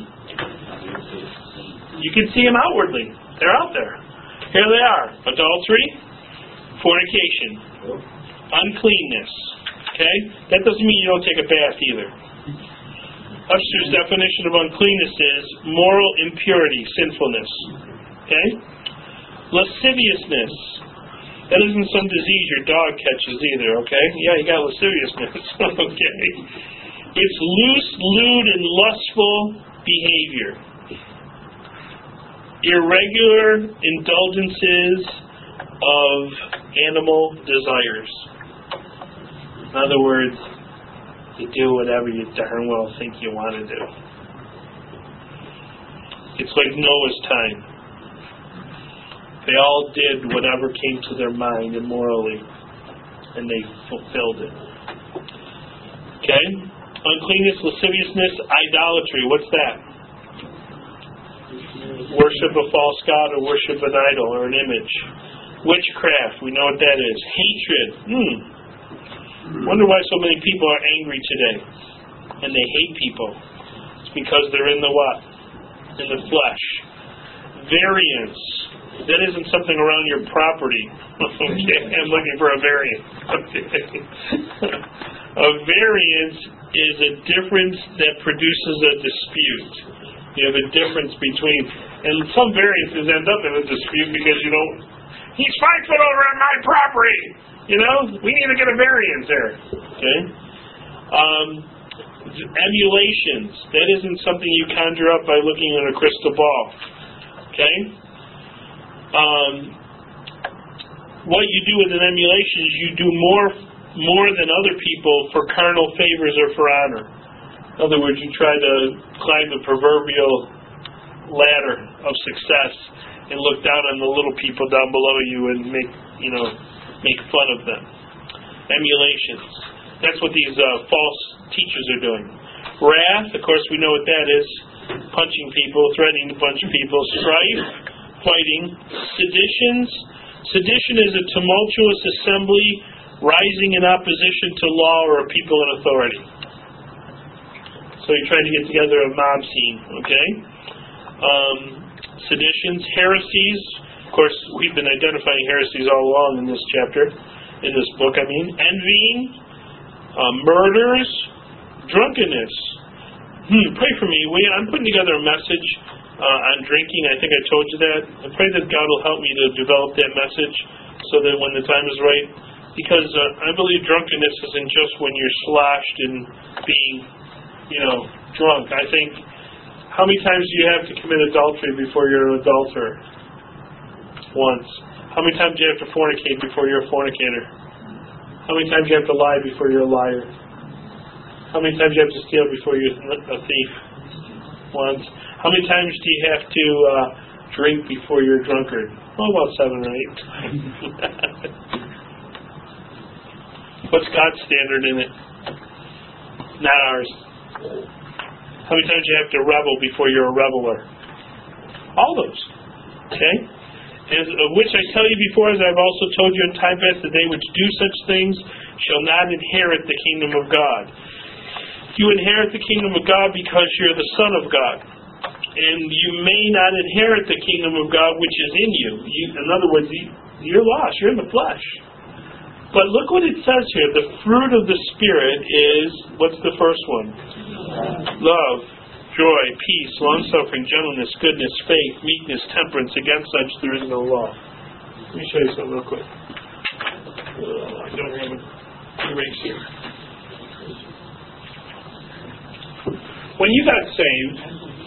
You can see them outwardly. They're out there. Here they are. Adultery, fornication, uncleanness. Okay? That doesn't mean you don't take a bath either. Webster's definition of uncleanness is moral impurity, sinfulness. Okay? Lasciviousness. That isn't some disease your dog catches either, okay? Yeah, you got lasciviousness. Okay. It's loose, lewd, and lustful behavior. Irregular indulgences of animal desires. In other words, you do whatever you darn well think you want to do. It's like Noah's time. They all did whatever came to their mind immorally, and they fulfilled it. Okay? Uncleanness, lasciviousness, idolatry. What's that? Worship a false god or worship an idol or an image. Witchcraft, we know what that is. Hatred. Wonder why so many people are angry today. And they hate people. It's because they're in the what? In the flesh. Variance. That isn't something around your property. Okay, I'm looking for a variance. A variance is a difference that produces a dispute. You have a difference between, and some variances end up in a dispute because you don't, he's 5 foot over on my property. You know, we need to get a variance there. Okay? Emulations. That isn't something you conjure up by looking at a crystal ball. Okay? What you do with an emulation is you do more than other people for carnal favors or for honor. In other words, you try to climb the proverbial ladder of success and look down on the little people down below you and make fun of them. Emulations. That's what these false teachers are doing. Wrath, of course, we know what that is. Punching people, threatening to punch people. Strife, fighting. Seditions. Sedition is a tumultuous assembly rising in opposition to law or people in authority. So you're trying to get together a mob scene, okay? Seditions, heresies. Of course, we've been identifying heresies all along in this chapter, in this book, envying, murders, drunkenness. Pray for me. I'm putting together a message on drinking. I think I told you that. I pray that God will help me to develop that message so that when the time is right, because I believe drunkenness isn't just when you're sloshed and being, drunk. I think, how many times do you have to commit adultery before you're an adulterer? Once. How many times do you have to fornicate before you're a fornicator? How many times do you have to lie before you're a liar? How many times do you have to steal before you're a thief? Once. How many times do you have to drink before you're a drunkard? Well, about 7 or 8. What's God's standard in it? Not ours. How many times do you have to revel before you're a reveler? All those. Okay? Which I tell you before, as I've also told you in time past, that they which do such things shall not inherit the kingdom of God. You inherit the kingdom of God because you're the Son of God. And you may not inherit the kingdom of God which is in you. In other words, you're lost. You're in the flesh. But look what it says here. The fruit of the Spirit is, what's the first one? Love, joy, peace, long-suffering, gentleness, goodness, faith, meekness, temperance. Against such there is no law. Let me show you something real quick. I don't have an erase here. When you got saved,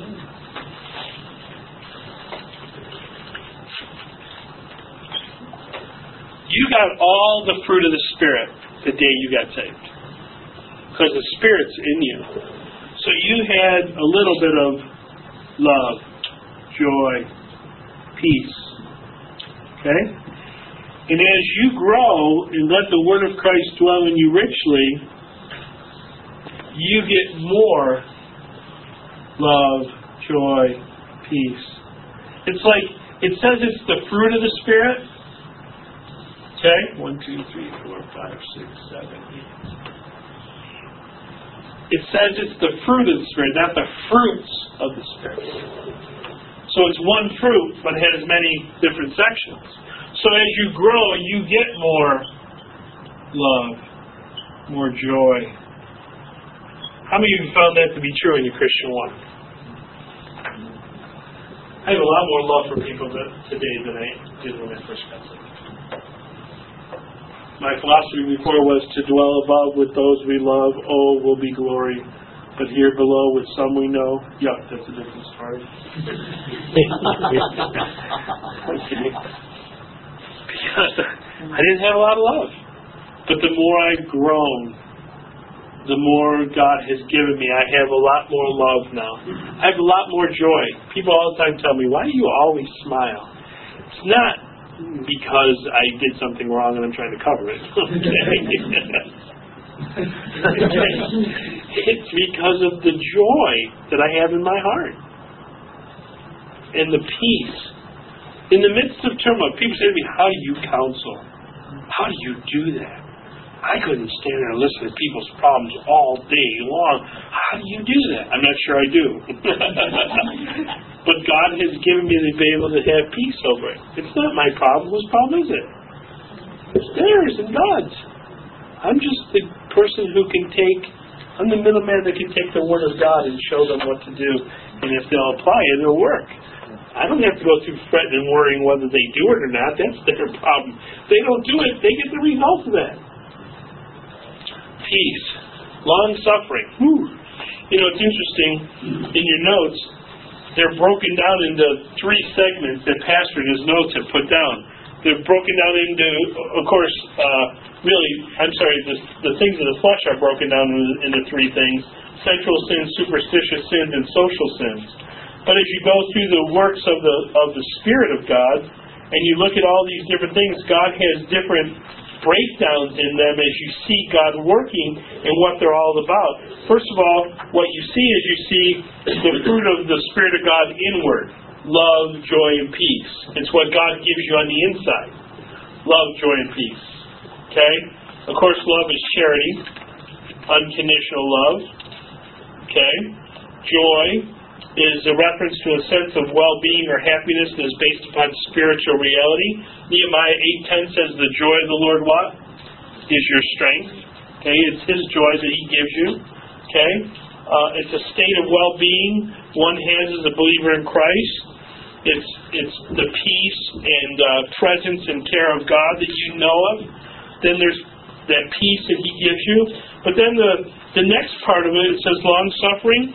you got all the fruit of the Spirit the day you got saved. Because the Spirit's in you. So you had a little bit of love, joy, peace. Okay? And as you grow and let the Word of Christ dwell in you richly, you get more love, joy, peace. It's like, it says it's the fruit of the Spirit. Okay? 1, 2, 3, 4, 5, 6, 7, 8. It says it's the fruit of the Spirit, not the fruits of the Spirit. So it's one fruit, but it has many different sections. So as you grow, you get more love, more joy. How many of you found that to be true in your Christian walk? I have a lot more love for people today than I did when I first got saved. My philosophy before was to dwell above with those we love, oh, will be glory. But here below with some we know, yuck, that's a different story. Okay. Because I didn't have a lot of love. But the more I've grown, the more God has given me. I have a lot more love now. I have a lot more joy. People all the time tell me, why do you always smile? It's not because I did something wrong and I'm trying to cover it. It's because of the joy that I have in my heart. And the peace. In the midst of turmoil, people say to me, how do you counsel? How do you do that? I couldn't stand there and listen to people's problems all day long. How do you do that? I'm not sure I do. But God has given me the ability to have peace over it. It's not my problem. Whose problem is it? It's theirs and God's. I'm just the person who can I'm the middleman that can take the Word of God and show them what to do. And if they'll apply it, it'll work. I don't have to go through fretting and worrying whether they do it or not. That's their problem. If they don't do it, they get the result of that. Peace. Long-suffering. You know, it's interesting. In your notes, they're broken down into 3 segments that Pastor in his notes have put down. They're broken down into, of course, the things of the flesh are broken down into 3 things: sensual sins, superstitious sins, and social sins. But as you go through the works of the Spirit of God, and you look at all these different things, God has different breakdowns in them as you see God working and what they're all about. First of all, what you see is you see the fruit of the Spirit of God inward. Love, joy, and peace. It's what God gives you on the inside. Love, joy, and peace. Okay? Of course, love is charity. Unconditional love. Okay? Joy is a reference to a sense of well-being or happiness that is based upon spiritual reality. Nehemiah 8:10 says, the joy of the Lord what? Is your strength. Okay? It's His joy that He gives you. Okay? It's a state of well-being one has as a believer in Christ. It's the peace and presence and care of God that you know of. Then there's that peace that He gives you. But then the next part of it says long-suffering.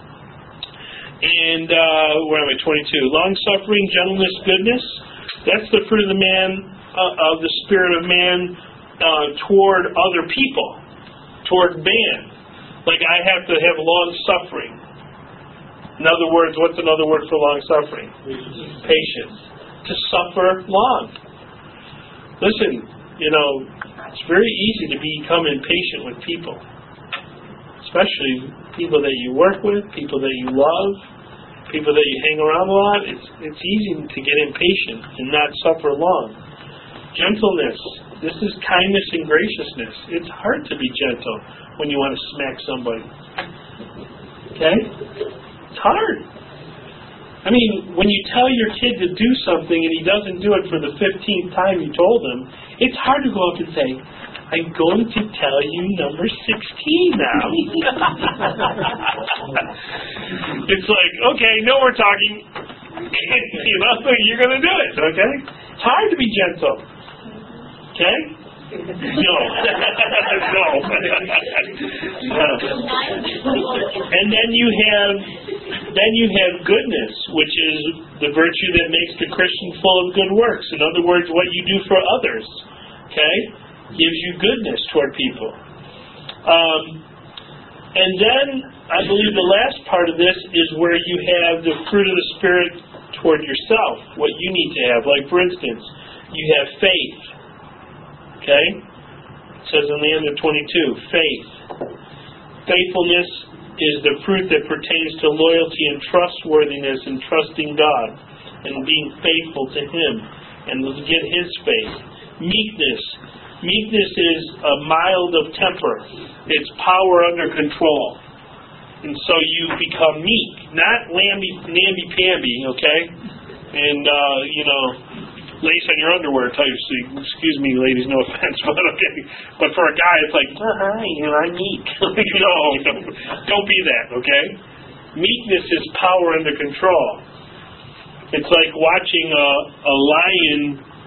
And, where am I, 22. Long-suffering, gentleness, goodness. That's the fruit of the man, of the spirit of man toward other people, toward man. Like I have to have long-suffering. In other words, what's another word for long-suffering? Patience. To suffer long. Listen, it's very easy to become impatient with people. Especially people that you work with, people that you love, people that you hang around a lot. It's easy to get impatient and not suffer long. Gentleness. This is kindness and graciousness. It's hard to be gentle when you want to smack somebody. Okay? It's hard. I mean, when you tell your kid to do something and he doesn't do it for the 15th time you told him, it's hard to go up and say, I'm going to tell you number 16 now. It's like, okay, no more talking. You're going to do it, okay? It's hard to be gentle. Okay? No. No. And then you have goodness, which is the virtue that makes the Christian full of good works. In other words, what you do for others. Okay? Gives you goodness toward people. And then, I believe the last part of this is where you have the fruit of the Spirit toward yourself, what you need to have. Like, for instance, you have faith. Okay? It says in the end of 22, faith. Faithfulness is the fruit that pertains to loyalty and trustworthiness and trusting God and being faithful to Him and to get His faith. Meekness. Meekness is a mild of temper. It's power under control. And so you become meek, not namby-pamby, okay? And, lace on your underwear type. So, excuse me, ladies, no offense, but okay. But for a guy, it's like, hi, I'm meek. No, don't be that, okay? Meekness is power under control. It's like watching a lion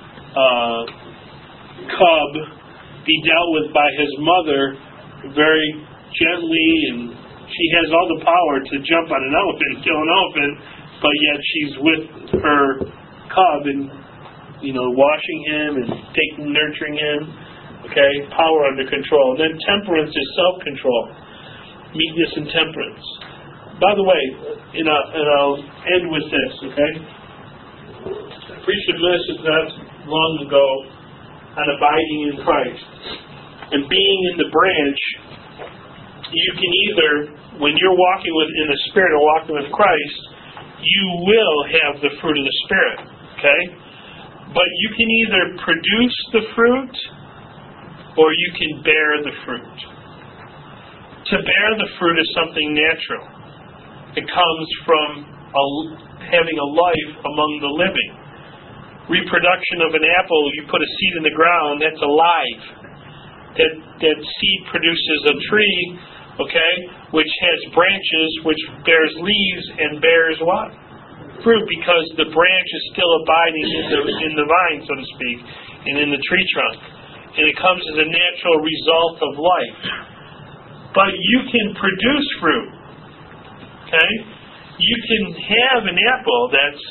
cub be dealt with by his mother very gently, and she has all the power to jump on an elephant and kill an elephant, but yet she's with her cub and washing him and nurturing him. Okay, power under control. And then temperance is self-control, meekness and temperance. By the way, and I'll end with this. Okay, I preached a message not long ago on abiding in Christ. And being in the branch, you can either, when you're walking in the Spirit or walking with Christ, you will have the fruit of the Spirit. Okay? But you can either produce the fruit or you can bear the fruit. To bear the fruit is something natural. It comes from having a life among the living. Reproduction of an apple, you put a seed in the ground, that's alive. That seed produces a tree, okay, which has branches, which bears leaves and bears what? Fruit, because the branch is still abiding in the vine, so to speak, and in the tree trunk. And it comes as a natural result of life. But you can produce fruit. Okay? You can have an apple that's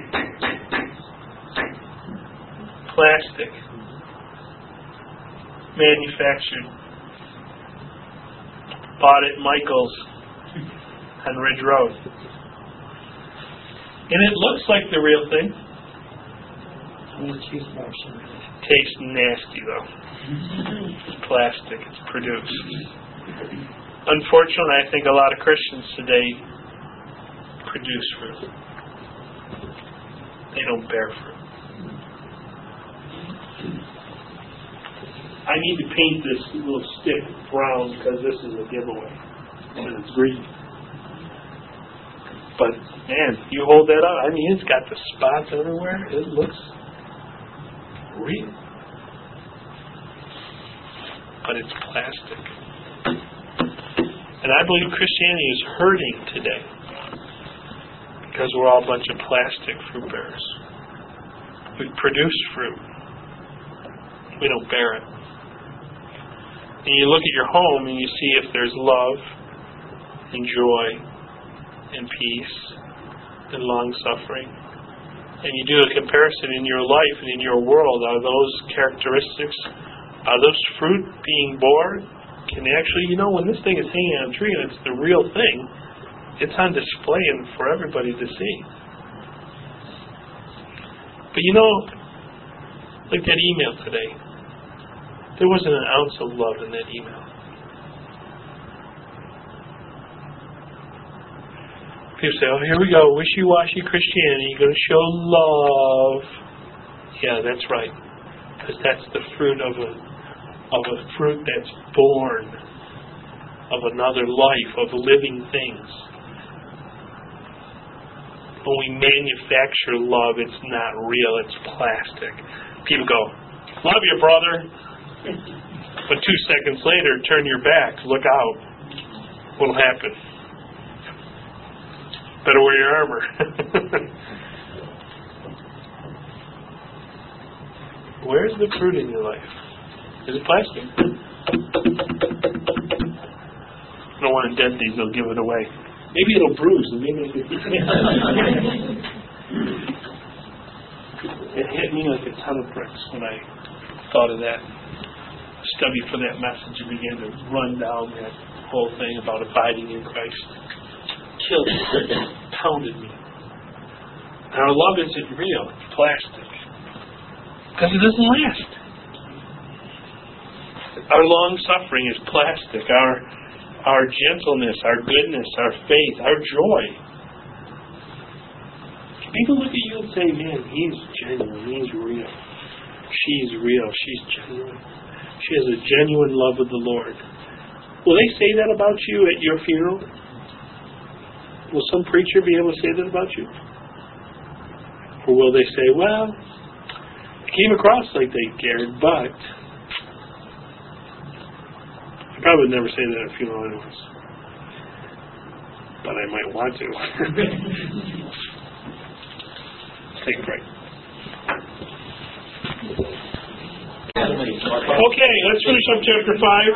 plastic, manufactured, bought at Michael's on Ridge Road. And it looks like the real thing. Tastes nasty though. It's plastic. It's produced. Unfortunately, I think a lot of Christians today produce fruit. They don't bear fruit. I need to paint this little stick brown because this is a giveaway. And it's green. But, man, you hold that up. I mean, it's got the spots everywhere. It looks real. But it's plastic. And I believe Christianity is hurting today because we're all a bunch of plastic fruit bearers. We produce fruit. We don't bear it. And you look at your home and you see if there's love and joy and peace and long-suffering. And you do a comparison in your life and in your world. Are those characteristics, are those fruit being borne? Can actually, when this thing is hanging on a tree and it's the real thing, it's on display and for everybody to see. But like that email today, there wasn't an ounce of love in that email. People say, oh, here we go, wishy-washy Christianity, you're going to show love. Yeah, that's right. Because that's the fruit of a fruit that's born of another life, of living things. When we manufacture love, it's not real, it's plastic. People go, love you, brother. But 2 seconds later, turn your back, look out. What'll happen? Better wear your armor. Where's the fruit in your life? Is it plastic? I don't want to dent these, they'll give it away. Maybe it'll bruise and maybe it hit me like a ton of bricks when I thought of that. Study for that message and began to run down that whole thing about abiding in Christ. Killed me, pounded me. Our love isn't real, it's plastic. Because it doesn't last. Our long suffering is plastic. Our gentleness, our goodness, our faith, our joy. People look at you and say, man, he's genuine, he's real. She's real, she's genuine. She has a genuine love of the Lord. Will they say that about you at your funeral? Will some preacher be able to say that about you? Or will they say, well, it came across like they cared, but... I probably would never say that at a funeral anyways. But I might want to. Let's take a break. Okay, let's finish up chapter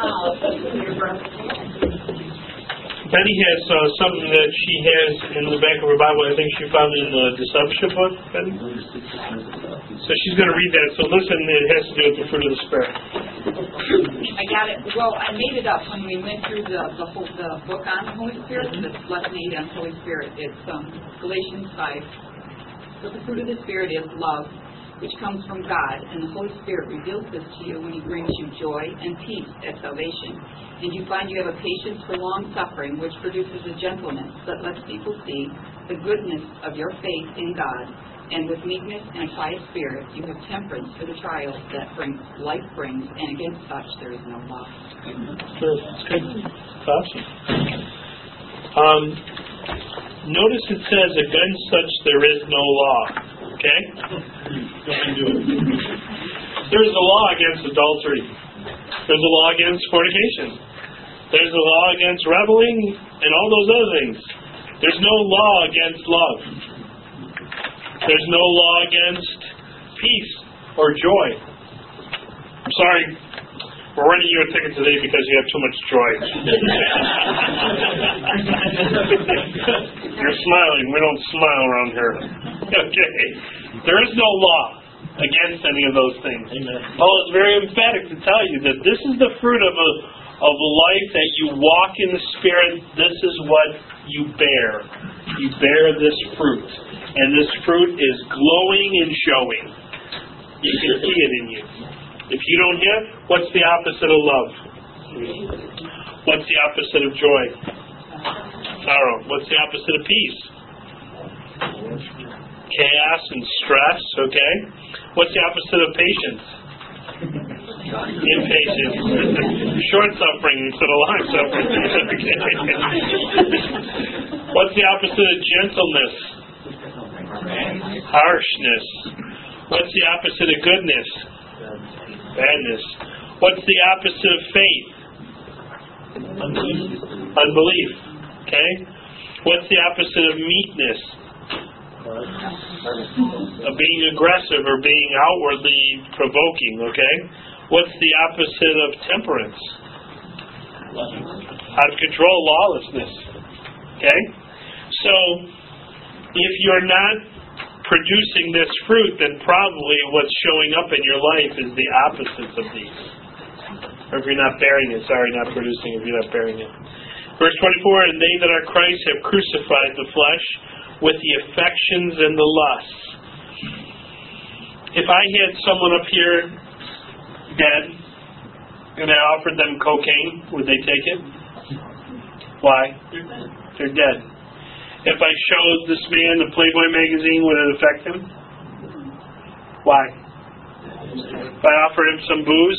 5. Penny has something that she has in the back of her Bible. I think she found in the discipleship book, Penny. So she's going to read that. So listen, it has to do with the fruit of the Spirit. I got it. Well, I made it up when we went through the book on the Holy Spirit, the lesson 8 on Holy Spirit. It's Galatians 5. So the fruit of the Spirit is love, which comes from God, and the Holy Spirit reveals this to you when He brings you joy and peace at salvation. And you find you have a patience for long suffering, which produces a gentleness that lets people see the goodness of your faith in God And with meekness and a quiet spirit, you have temperance for the trials that life brings, and against such there is no law. That's good. That's awesome. Notice it says, against such there is no law. Okay? There's a law against adultery. There's a law against fornication. There's a law against reveling and all those other things. There's no law against love. There's no law against peace or joy. I'm sorry, we're running you a ticket today because you have too much joy. You're smiling. We don't smile around here. Okay. There is no law against any of those things. Amen. Paul is very emphatic to tell you that this is the fruit of life, that you walk in the Spirit. This is what you bear. You bear this fruit. And this fruit is glowing and showing. You can see it in you. If you don't have, what's the opposite of love? What's the opposite of joy? Sorrow. What's the opposite of peace? Chaos and stress, okay? What's the opposite of patience? Impatience. Short suffering instead of long suffering. What's the opposite of gentleness? Harshness. What's the opposite of goodness? Badness. What's the opposite of faith? Unbelief. Okay? What's the opposite of meekness? Of being aggressive or being outwardly provoking. Okay? What's the opposite of temperance? Out of control, lawlessness. Okay? So, if you're not producing this fruit, then probably what's showing up in your life is the opposites of these. Or if you're not bearing it, not producing it, if you're not bearing it. Verse 24, and they that are Christ have crucified the flesh with the affections and the lusts. If I had someone up here dead, and I offered them cocaine, would they take it? Why? They're dead. If I showed this man the Playboy magazine, would it affect him? Why? If I offered him some booze,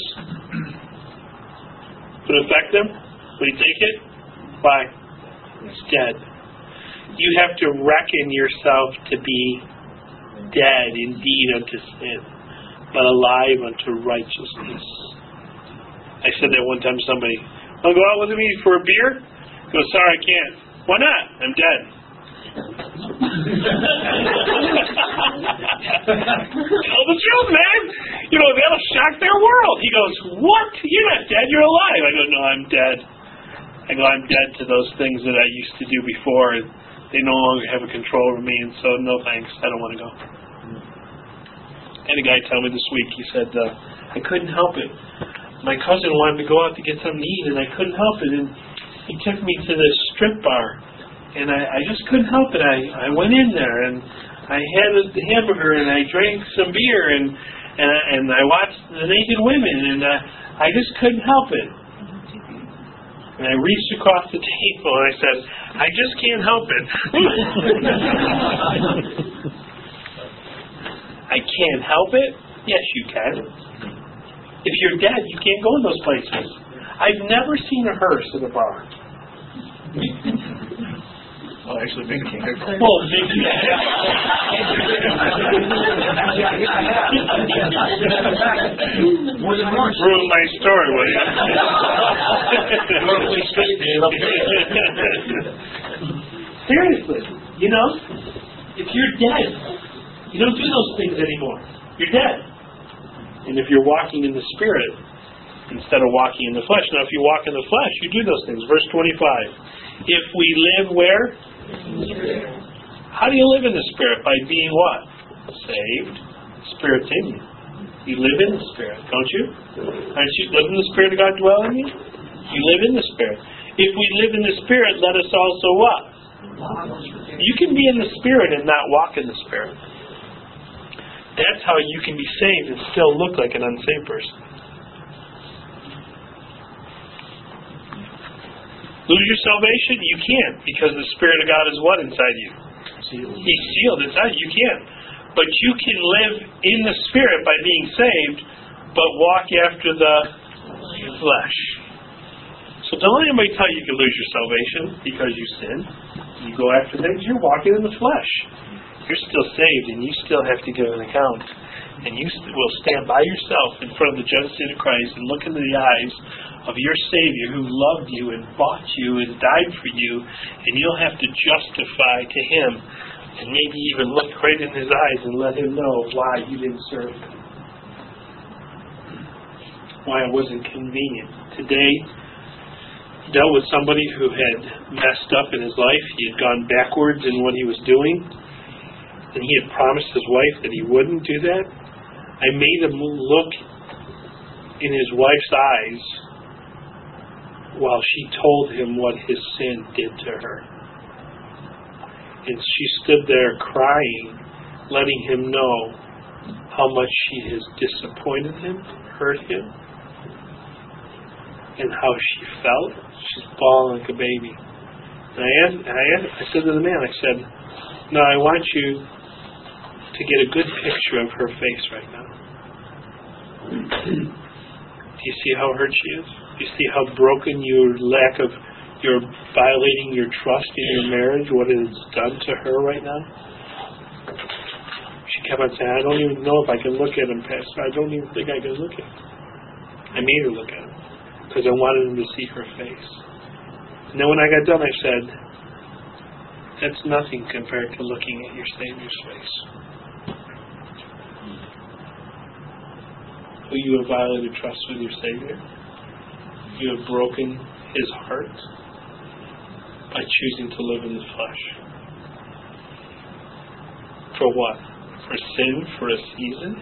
would it affect him? Would he take it? Why? He's dead. You have to reckon yourself to be dead indeed unto sin, but alive unto righteousness. I said that one time to somebody, want to go out with me for a beer? He goes, sorry, I can't. Why not? I'm dead. Tell the truth, man. That'll shock their world. He goes, what? You're not dead, you're alive. I go, no, I'm dead. I'm dead to those things that I used to do before. They no longer have a control over me, and so no thanks, I don't want to go. And a guy told me this week, he said, I couldn't help it. My cousin wanted to go out to get something to eat, and I couldn't help it. And he took me to this strip bar. And I just couldn't help it. I went in there and I had a hamburger and I drank some beer and I watched the naked women and I just couldn't help it. And I reached across the table and I said, I just can't help it. I can't help it? Yes, you can. If you're dead, you can't go in those places. I've never seen a hearse at a bar. Oh, actually, Big King. Well, Big King. Ruined my story, will you? Seriously, if you're dead, you don't do those things anymore. You're dead. And if you're walking in the Spirit instead of walking in the flesh. Now, if you walk in the flesh, you do those things. Verse 25. If we live where? How do you live in the Spirit? By being what? Saved. Spirit's in you. You live in the Spirit, don't you? Doesn't the Spirit of God dwell in you? You live in the Spirit. If we live in the Spirit, let us also what? You can be in the Spirit and not walk in the Spirit. That's how you can be saved and still look like an unsaved person. Lose your salvation? You can't, because the Spirit of God is what inside you? Sealed. He's sealed inside you. You can't. But you can live in the Spirit by being saved, but walk after the flesh. So don't let anybody tell you you can lose your salvation because you sin. You go after things, you're walking in the flesh. You're still saved, and you still have to give an account. And you will stand by yourself in front of the judgment seat of Christ and look into the eyes of your Savior who loved you and bought you and died for you, and you'll have to justify to Him and maybe even look right in His eyes and let Him know why you didn't serve Him. Why it wasn't convenient. Today, dealt with somebody who had messed up in his life. He had gone backwards in what he was doing, and he had promised his wife that he wouldn't do that. I made him look in his wife's eyes while she told him what his sin did to her. And she stood there crying, letting him know how much she has disappointed him, hurt him, and how she felt. She's bawling like a baby. And I said to the man, I said, no, I want you to get a good picture of her face right now. Do you see how hurt she is? Do you see how broken you're violating your trust in your marriage, what it has done to her right now? She kept on saying, I don't even know if I can look at him, Pastor. I don't even think I can look at him. I made her look at him because I wanted him to see her face. And then when I got done, I said, that's nothing compared to looking at your Savior's face. Who you have violated trust with your Savior. You have broken His heart by choosing to live in the flesh. For what? For sin, for a season?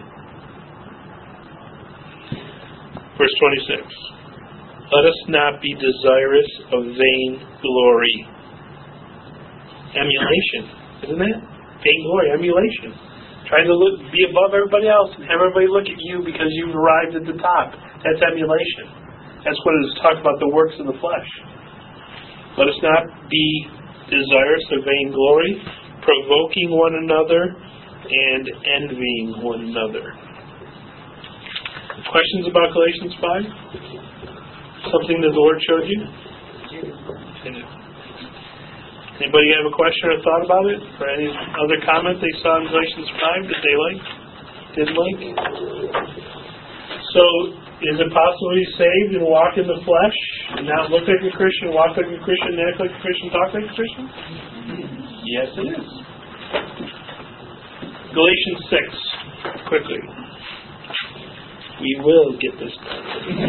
Verse 26. Let us not be desirous of vain glory. Emulation, isn't it? Vain glory, emulation. Trying to be above everybody else and have everybody look at you because you've arrived at the top. That's emulation. That's what it is talking about, the works of the flesh. Let us not be desirous of vain glory, provoking one another and envying one another. Questions about Galatians 5? Something that the Lord showed you? Anybody have a question or thought about it? Or any other comment they saw in Galatians 5 that they liked? Didn't like? So, is it possible to be saved and walk in the flesh and not look like a Christian, walk like a Christian, act like a Christian, talk like a Christian? Yes, it is. Galatians 6, quickly. We will get this done.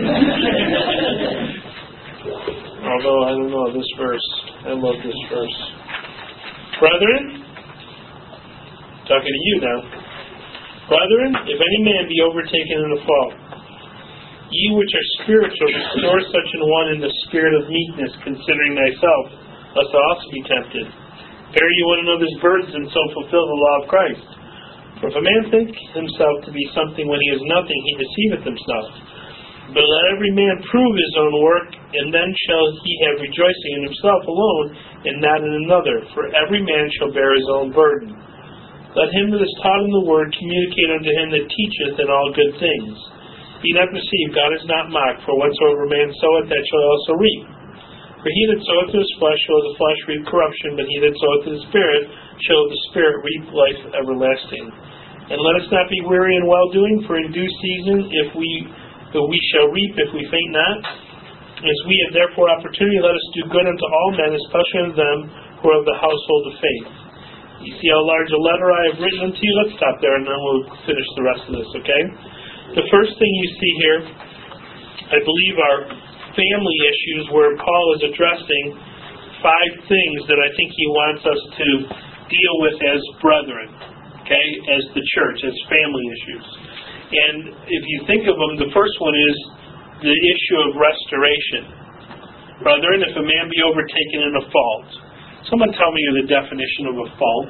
Although, I don't know, this verse, I love this verse. Brethren, talking to you now. Brethren, if any man be overtaken in a fault, ye which are spiritual, restore such an one in the spirit of meekness, considering thyself, lest thou also be tempted. Bear ye one another's burdens, and so fulfill the law of Christ. For if a man think himself to be something when he is nothing, he deceiveth himself. But let every man prove his own work, and then shall he have rejoicing in himself alone, and not in another. For every man shall bear his own burden. Let him that is taught in the word communicate unto him that teacheth in all good things. Be not deceived, God is not mocked, for whatsoever man soweth, that shall also reap. For he that soweth to his flesh shall of the flesh reap corruption, but he that soweth to the Spirit shall of the Spirit reap life everlasting. And let us not be weary in well-doing, for in due season we shall reap if we faint not. As we have therefore opportunity, let us do good unto all men, especially unto them who are of the household of faith. You see how large a letter I have written unto you? Let's stop there and then we'll finish the rest of this, okay? The first thing you see here, I believe, are family issues where Paul is addressing 5 things that I think he wants us to deal with as brethren, okay, as the church, as family issues. And if you think of them, the first one is the issue of restoration. Brethren, if a man be overtaken in a fault. Someone tell me the definition of a fault.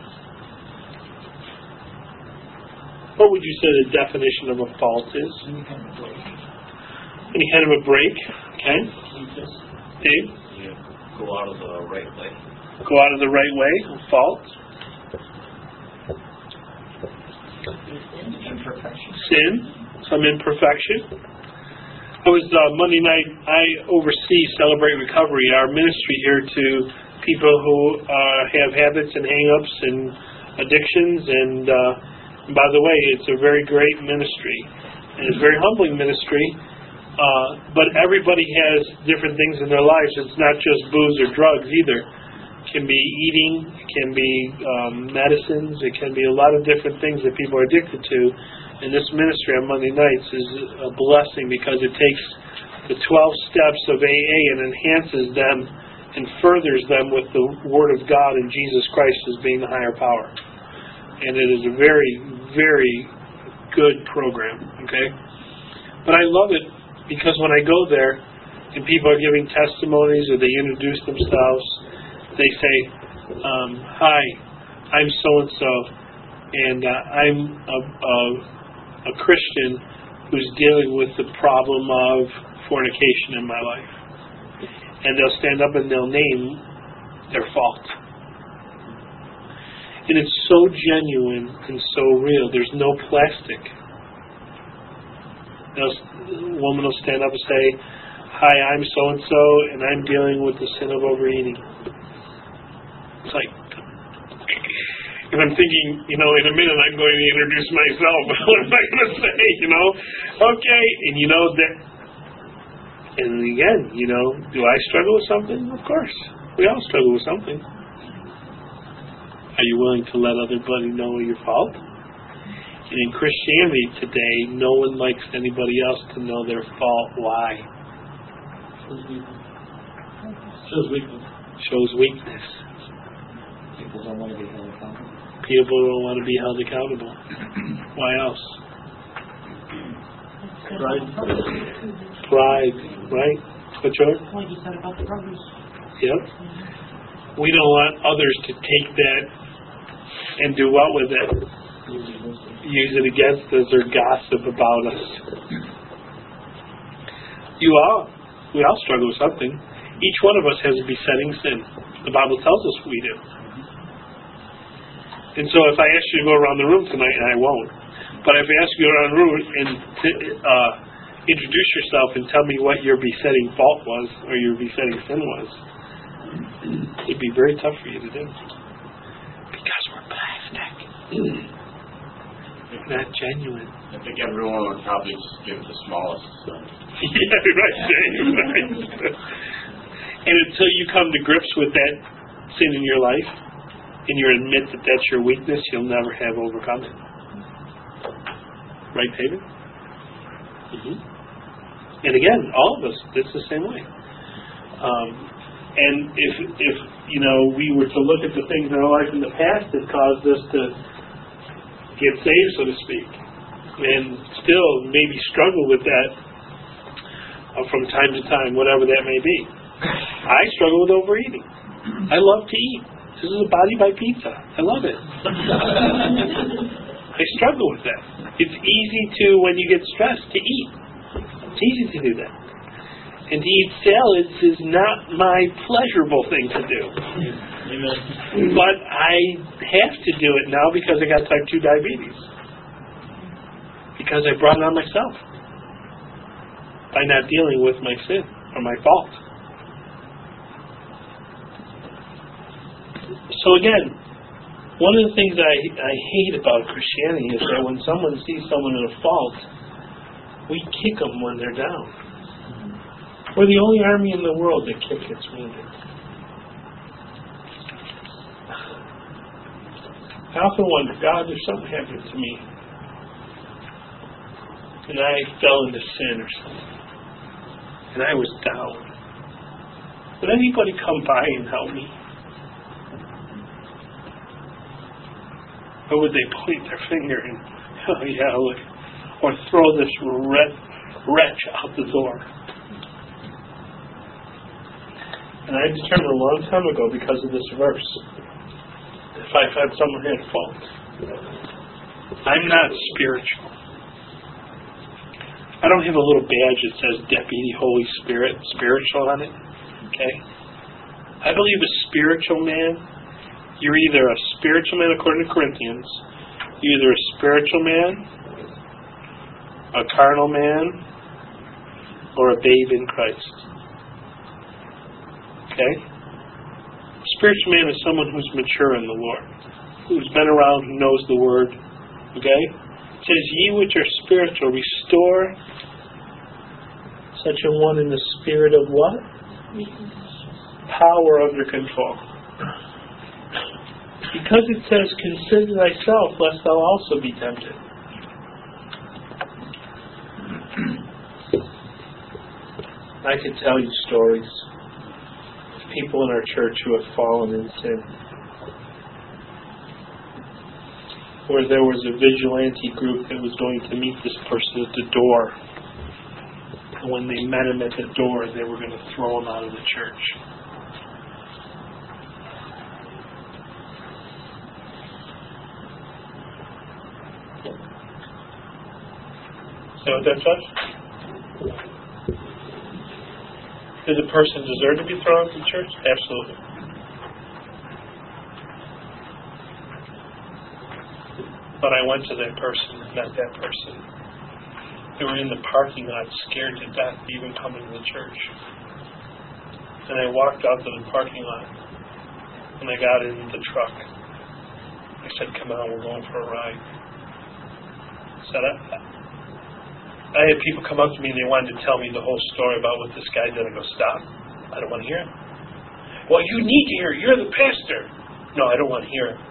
What would you say the definition of a fault is? Any kind of a break. Okay. Dave? Yeah. Go out of the right way. Go out of the right way. A fault. Imperfection. Sin, some imperfection. I was Monday night, I oversee Celebrate Recovery, our ministry here to people who have habits and hang-ups and addictions. And by the way, it's a very great ministry. And it's a very humbling ministry. But everybody has different things in their lives. It's not just booze or drugs either. It can be eating, it can be medicines, it can be a lot of different things that people are addicted to. And this ministry on Monday nights is a blessing because it takes the 12 steps of AA and enhances them and furthers them with the Word of God and Jesus Christ as being the higher power. And it is a very, very good program, okay? But I love it because when I go there and people are giving testimonies or they introduce themselves, they say, hi, I'm so-and-so, and I'm a Christian who's dealing with the problem of fornication in my life. And they'll stand up and they'll name their fault. And it's so genuine and so real. There's no plastic. A woman will stand up and say, hi, I'm so-and-so, and I'm dealing with the sin of overeating. It's like, and I'm thinking, in a minute I'm going to introduce myself. What am I going to say, Okay, and that. And again, do I struggle with something? Of course. We all struggle with something. Are you willing to let everybody know your fault? And in Christianity today, no one likes anybody else to know their fault. Why? Shows weakness. Shows weakness. People don't want to be held accountable. People don't want to be held accountable. Why else? Pride, right? What, George? What you said about the brothers. Yep. We don't want others to take that and do what with it? Use it against us or gossip about us. We all struggle with something. Each one of us has a besetting sin. The Bible tells us we do. And so if I ask you to go around the room tonight, and I won't, but if I ask you to go around the room and introduce yourself and tell me what your besetting fault was or your besetting sin was, it'd be very tough for you to do. Because we're plastic. We're not genuine. I think everyone would probably just give the smallest. Yeah, right, James, right. And until you come to grips with that sin in your life, and you admit that that's your weakness, you'll never have overcome it. Right, David? Mm-hmm. And again, all of us, it's the same way. And if we were to look at the things in our life in the past that caused us to get saved, so to speak, and still maybe struggle with that from time to time, whatever that may be. I struggle with overeating. I love to eat. This is a Body by Pizza. I love it. I struggle with that. It's easy to, when you get stressed, to eat. It's easy to do that. And to eat salads is not my pleasurable thing to do. Amen. But I have to do it now because I got type 2 diabetes. Because I brought it on myself. By not dealing with my sin or my fault. So again, one of the things I hate about Christianity is that when someone sees someone in a fault, we kick them when they're down. We're the only army in the world that kick its wounded. I often wonder, God, if something happened to me, and I fell into sin or something, and I was down, would anybody come by and help me? Or would they point their finger and, oh yeah, look, or throw this wretch out the door? And I determined a long time ago, because of this verse, if I had someone had fault, I'm not spiritual. I don't have a little badge that says Deputy Holy Spirit, spiritual on it. Okay? I believe a spiritual man, you're either a spiritual man according to Corinthians, You're either a spiritual man, a carnal man, or a babe in Christ. Okay? A spiritual man is someone who's mature in the Lord, who's been around, who knows the Word. Okay? It says, ye which are spiritual, restore such a one in the spirit of what? Power under control. Because it says, consider thyself, lest thou also be tempted. I could tell you stories of people in our church who have fallen in sin, where there was a vigilante group that was going to meet this person at the door, and when they met him at the door, they were going to throw him out of the church. Is that what that says? Did the person deserve to be thrown out of the church? Absolutely. But I went to that person and met that person. They were in the parking lot, scared to death to even come into the church. And I walked out to the parking lot, and I got in the truck. I said, come on, we're going for a ride. I said, I had people come up to me and they wanted to tell me the whole story about what this guy did. I go, stop. I don't want to hear it. Well, you need to hear it. You're the pastor. No, I don't want to hear it.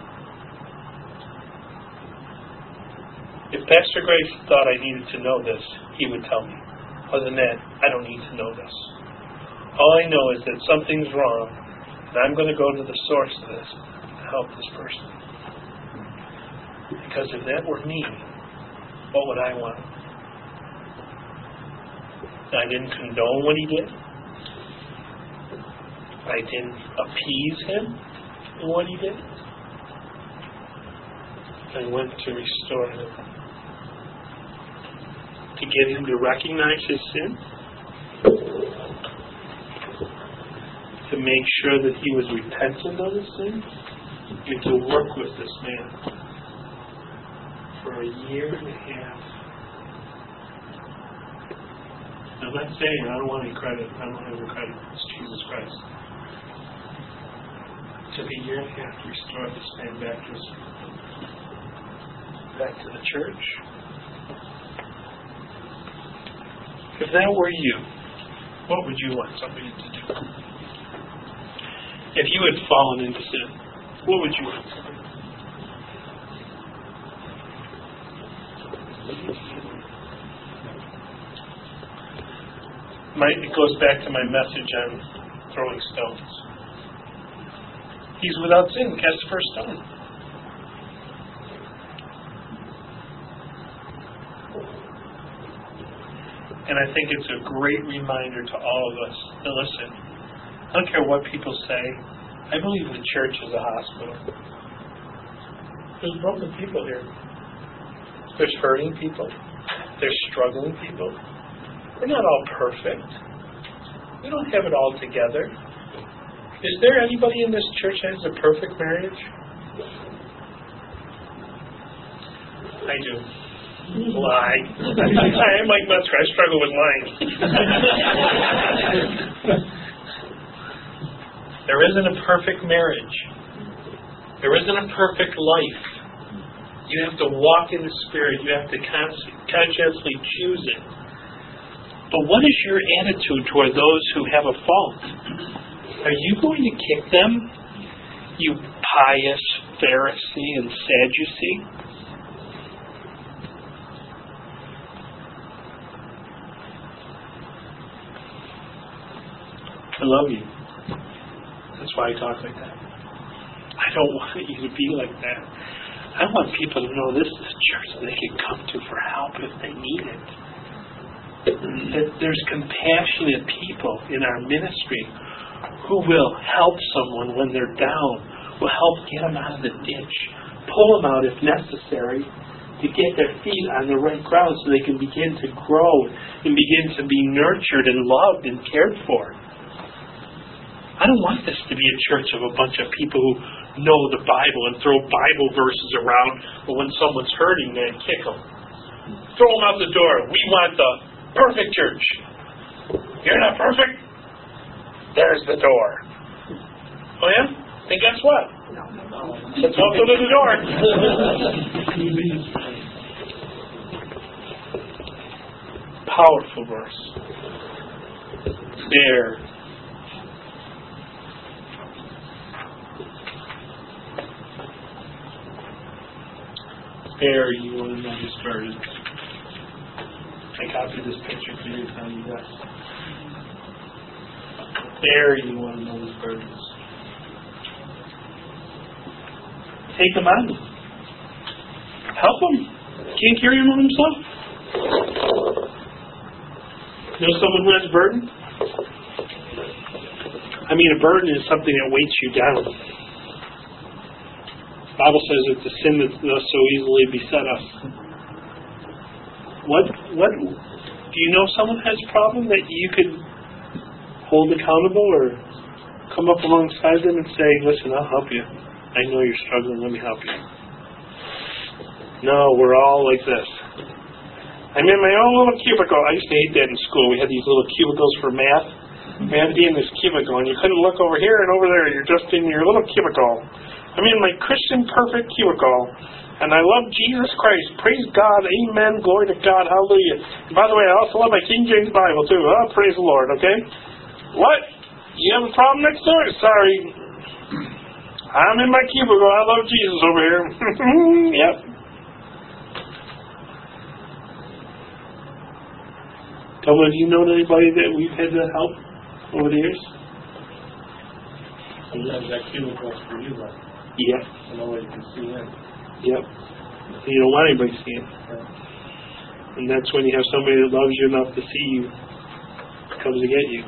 If Pastor Grace thought I needed to know this, he would tell me. Other than that, I don't need to know this. All I know is that something's wrong, and I'm going to go to the source of this to help this person. Because if that were me, what would I want? I didn't condone what he did. I didn't appease him in what he did. I went to restore him. To get him to recognize his sin. To make sure that he was repentant of his sin. And to work with this man for a year and a half. I'm not saying I don't want any credit. I don't have any credit. It's Jesus Christ. It took a year and a half to restore this man back to the church. If that were you, what would you want somebody to do? If you had fallen into sin, what would you want somebody to do? It goes back to my message on throwing stones. He's without sin. Cast the first stone. And I think it's a great reminder to all of us to listen. I don't care what people say. I believe the church is a hospital. There's broken people here. There's hurting people. There's struggling people. We're not all perfect. We don't have it all together. Is there anybody in this church that has a perfect marriage? I do. Lie. I'm like Metzger. I struggle with lying. There isn't a perfect marriage. There isn't a perfect life. You have to walk in the Spirit. You have to consciously choose it. But what is your attitude toward those who have a fault? Are you going to kick them, you pious Pharisee and Sadducee? I love you. That's why I talk like that. I don't want you to be like that. I want people to know this is a church that they can come to for help if they need it. That there's compassionate people in our ministry who will help someone when they're down, will help get them out of the ditch, pull them out if necessary, to get their feet on the right ground so they can begin to grow and begin to be nurtured and loved and cared for. I don't want this to be a church of a bunch of people who know the Bible and throw Bible verses around, but when someone's hurting, man, kick them. Throw them out the door. We want the perfect church. You're not perfect? There's the door. Oh yeah? Then guess what? Let's walk to the door. Powerful verse. There. Spare you one another's burdens. I copied this picture for you to tell you that. Spare you one another's burdens. Take them on. Help them. Can't carry them on himself. You know someone who has a burden? I mean, a burden is something that weights you down. The Bible says it's a sin that does so easily beset us. What? Do you know someone has a problem that you could hold accountable or come up alongside them and say, listen, I'll help you. I know you're struggling, let me help you. No, we're all like this. I'm in my own little cubicle. I used to hate that in school. We had these little cubicles for math. You had to be in this cubicle, and you couldn't look over here and over there. You're just in your little cubicle. I'm in my Christian perfect cubicle, and I love Jesus Christ. Praise God. Amen. Glory to God. Hallelujah. And by the way, I also love my King James Bible, too. Oh, praise the Lord, okay? What? You have a problem next door? Sorry. I'm in my cubicle. I love Jesus over here. Yep. Tell me, have you known anybody that we've had to help over the years? Sometimes that cubicle is for you, right? Yeah. So nobody can see him. Yep. You don't want anybody seeing. And that's when you have somebody that loves you enough to see you, comes to get you.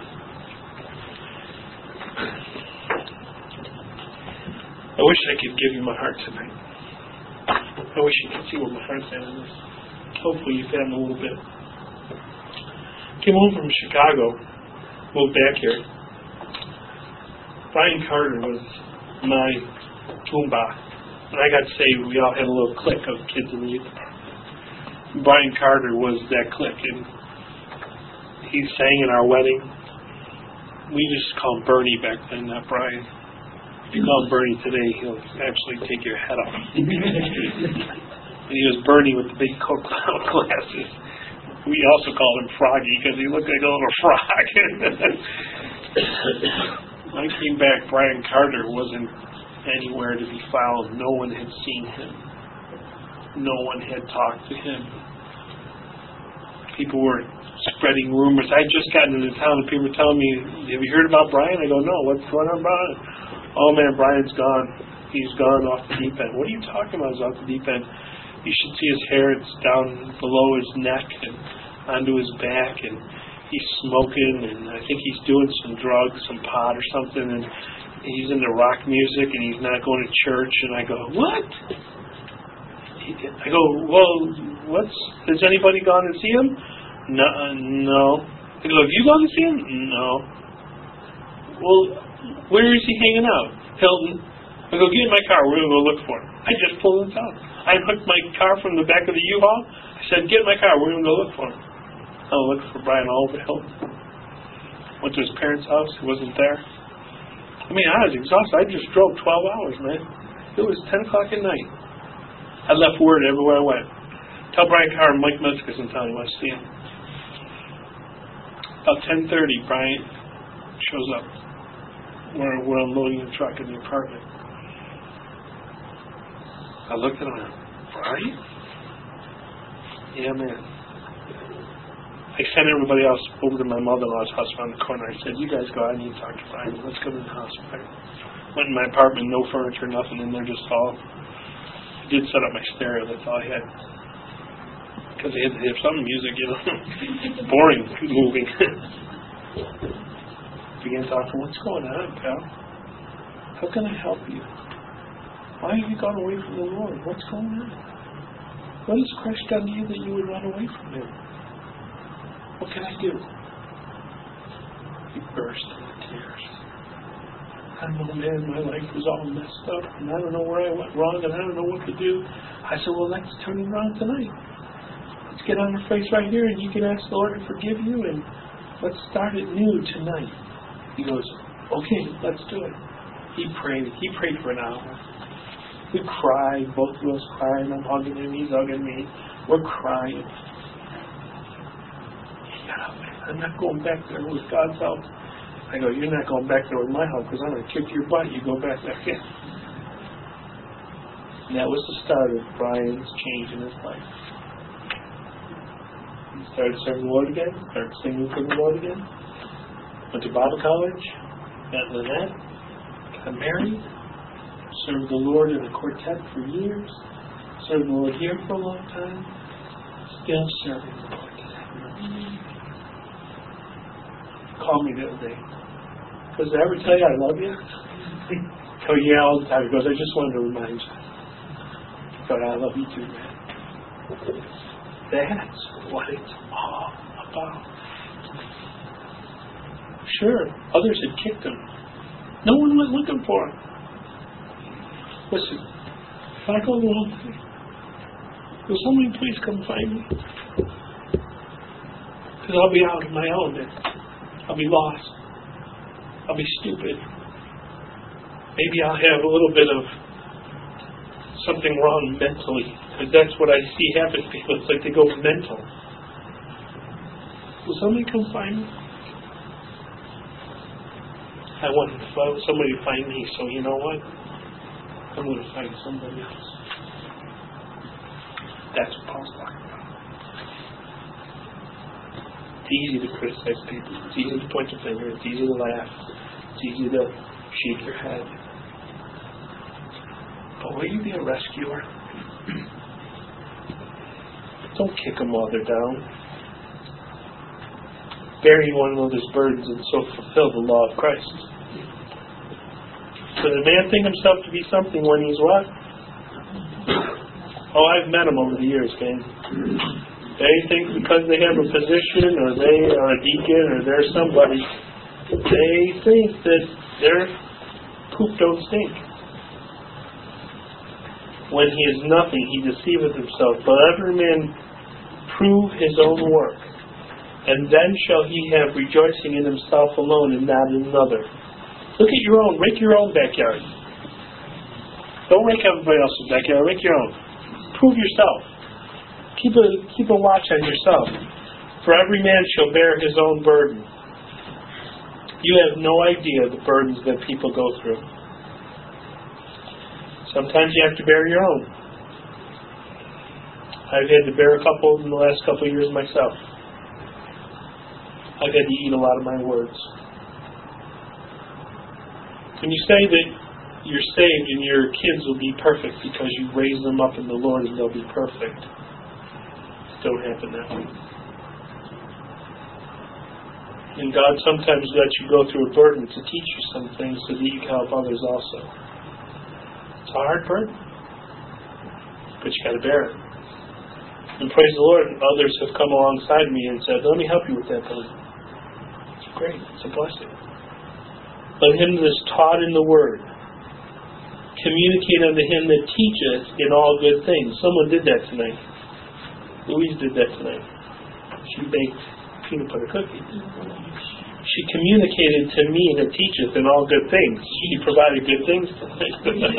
I wish I could give you my heart tonight. I wish you could see where my heart's at in this. Hopefully you found a little bit. Came home from Chicago, moved back here. Brian Carter was my Toomba. When I got saved, we all had a little clique of kids in the youth department. Brian Carter was that clique, and he sang in our wedding. We used to call him Bernie back then, not Brian. If you call him Bernie today, he'll actually take your head off. And he was Bernie with the big Coke glasses. We also called him Froggy because he looked like a little frog. When I came back, Brian Carter wasn't anywhere to be found. No one had seen him. No one had talked to him. People were spreading rumors. I had just gotten into town and people were telling me, have you heard about Brian? I go, no, what's going on about it? Oh man, Brian's gone. He's gone off the deep end. What are you talking about? He's off the deep end. You should see his hair. It's down below his neck and onto his back, and he's smoking, and I think he's doing some drugs, some pot or something, and he's into rock music, and he's not going to church. And I go, what? I go, well, has anybody gone to see him? No. I go, have you gone to see him? No. Well, where is he hanging out? Hilton. I go, get in my car. We're going to go look for him. I just pulled in town. I hooked my car from the back of the U-Haul. I said, get in my car. We're going to go look for him. I looked for Brian all over Hilton. Went to his parents' house. He wasn't there. I mean, I was exhausted. I just drove 12 hours, man. It was 10 o'clock at night. I left word everywhere I went. Tell Brian Carr and Mike Metzger's in town. You want to see him. About 10:30, Brian shows up. We're unloading the truck in the apartment. I looked at him. Brian? Yeah, man. I sent everybody else over to my mother-in-law's house around the corner. I said, you guys go. I need to talk to Brian. Let's go to the house. I went in my apartment, no furniture, nothing in there, just all. I did set up my stereo. That's all I had. Because they had to have some music, you know. Boring moving. Began talking, what's going on, pal? How can I help you? Why have you gone away from the Lord? What's going on? What has Christ done to you that you would run away from Him? What can I do? He burst into tears. I don't know, man, my life was all messed up, and I don't know where I went wrong, and I don't know what to do. I said, well, let's turn it around tonight. Let's get on your face right here, and you can ask the Lord to forgive you, and let's start it new tonight. He goes, okay, let's do it. He prayed for an hour. We cried, both of us crying. I'm hugging him, he's hugging me. We're crying. He got up, I'm not going back there with God's help. I go, you're not going back there with my help because I'm going to kick your butt. You go back there again. And that was the start of Brian's change in his life. He started serving the Lord again, started singing for the Lord again, went to Bible college, got Lynette, got married, served the Lord in a quartet for years, served the Lord here for a long time, still serving the Lord today. Call me the other day. Does I ever tell you I love you? Oh yeah, all the time. He goes, I just wanted to remind you. But I love you too, man. That's what it's all about. Sure, others had kicked him. No one was looking for him. Listen, if I go the wrong way, will somebody please come find me? Because I'll be out of my element. I'll be lost. I'll be stupid. Maybe I'll have a little bit of something wrong mentally. Because that's what I see happen to people. It's like they go mental. Will somebody come find me? I want somebody to find me, so you know what? I'm going to find somebody else. That's what Paul's talking about. It's easy to criticize people. It's easy to point the finger. It's easy to laugh. It's easy to shake your head. But will you be a rescuer? Don't kick them while they're down. Bearing one another's burdens and so fulfill the law of Christ. Does a man think himself to be something when he's what? Oh, I've met them over the years, gang. They think because they have a position or they are a deacon or they're somebody, they think that their poop don't stink. When he is nothing, he deceiveth himself. But every man prove his own work, and then shall he have rejoicing in himself alone and not in another. Look at your own. Rake your own backyard. Don't rake everybody else's backyard. Rake your own. Prove yourself. Keep a watch on yourself. For every man shall bear his own burden. You have no idea the burdens that people go through. Sometimes you have to bear your own. I've had to bear a couple in the last couple of years myself. I've had to eat a lot of my words. When you say that you're saved and your kids will be perfect because you raise them up in the Lord and they'll be perfect, it don't happen that way. And God sometimes lets you go through a burden to teach you some things so that you can help others also. It's a hard burden, but you got to bear it. And praise the Lord, others have come alongside me and said, let me help you with that burden. It's great. It's a blessing. Let him that is taught in the Word communicate unto him that teacheth in all good things. Someone did that tonight. Louise did that tonight. She baked peanut butter cookies. She communicated to me that teacheth in all good things. She provided good things tonight.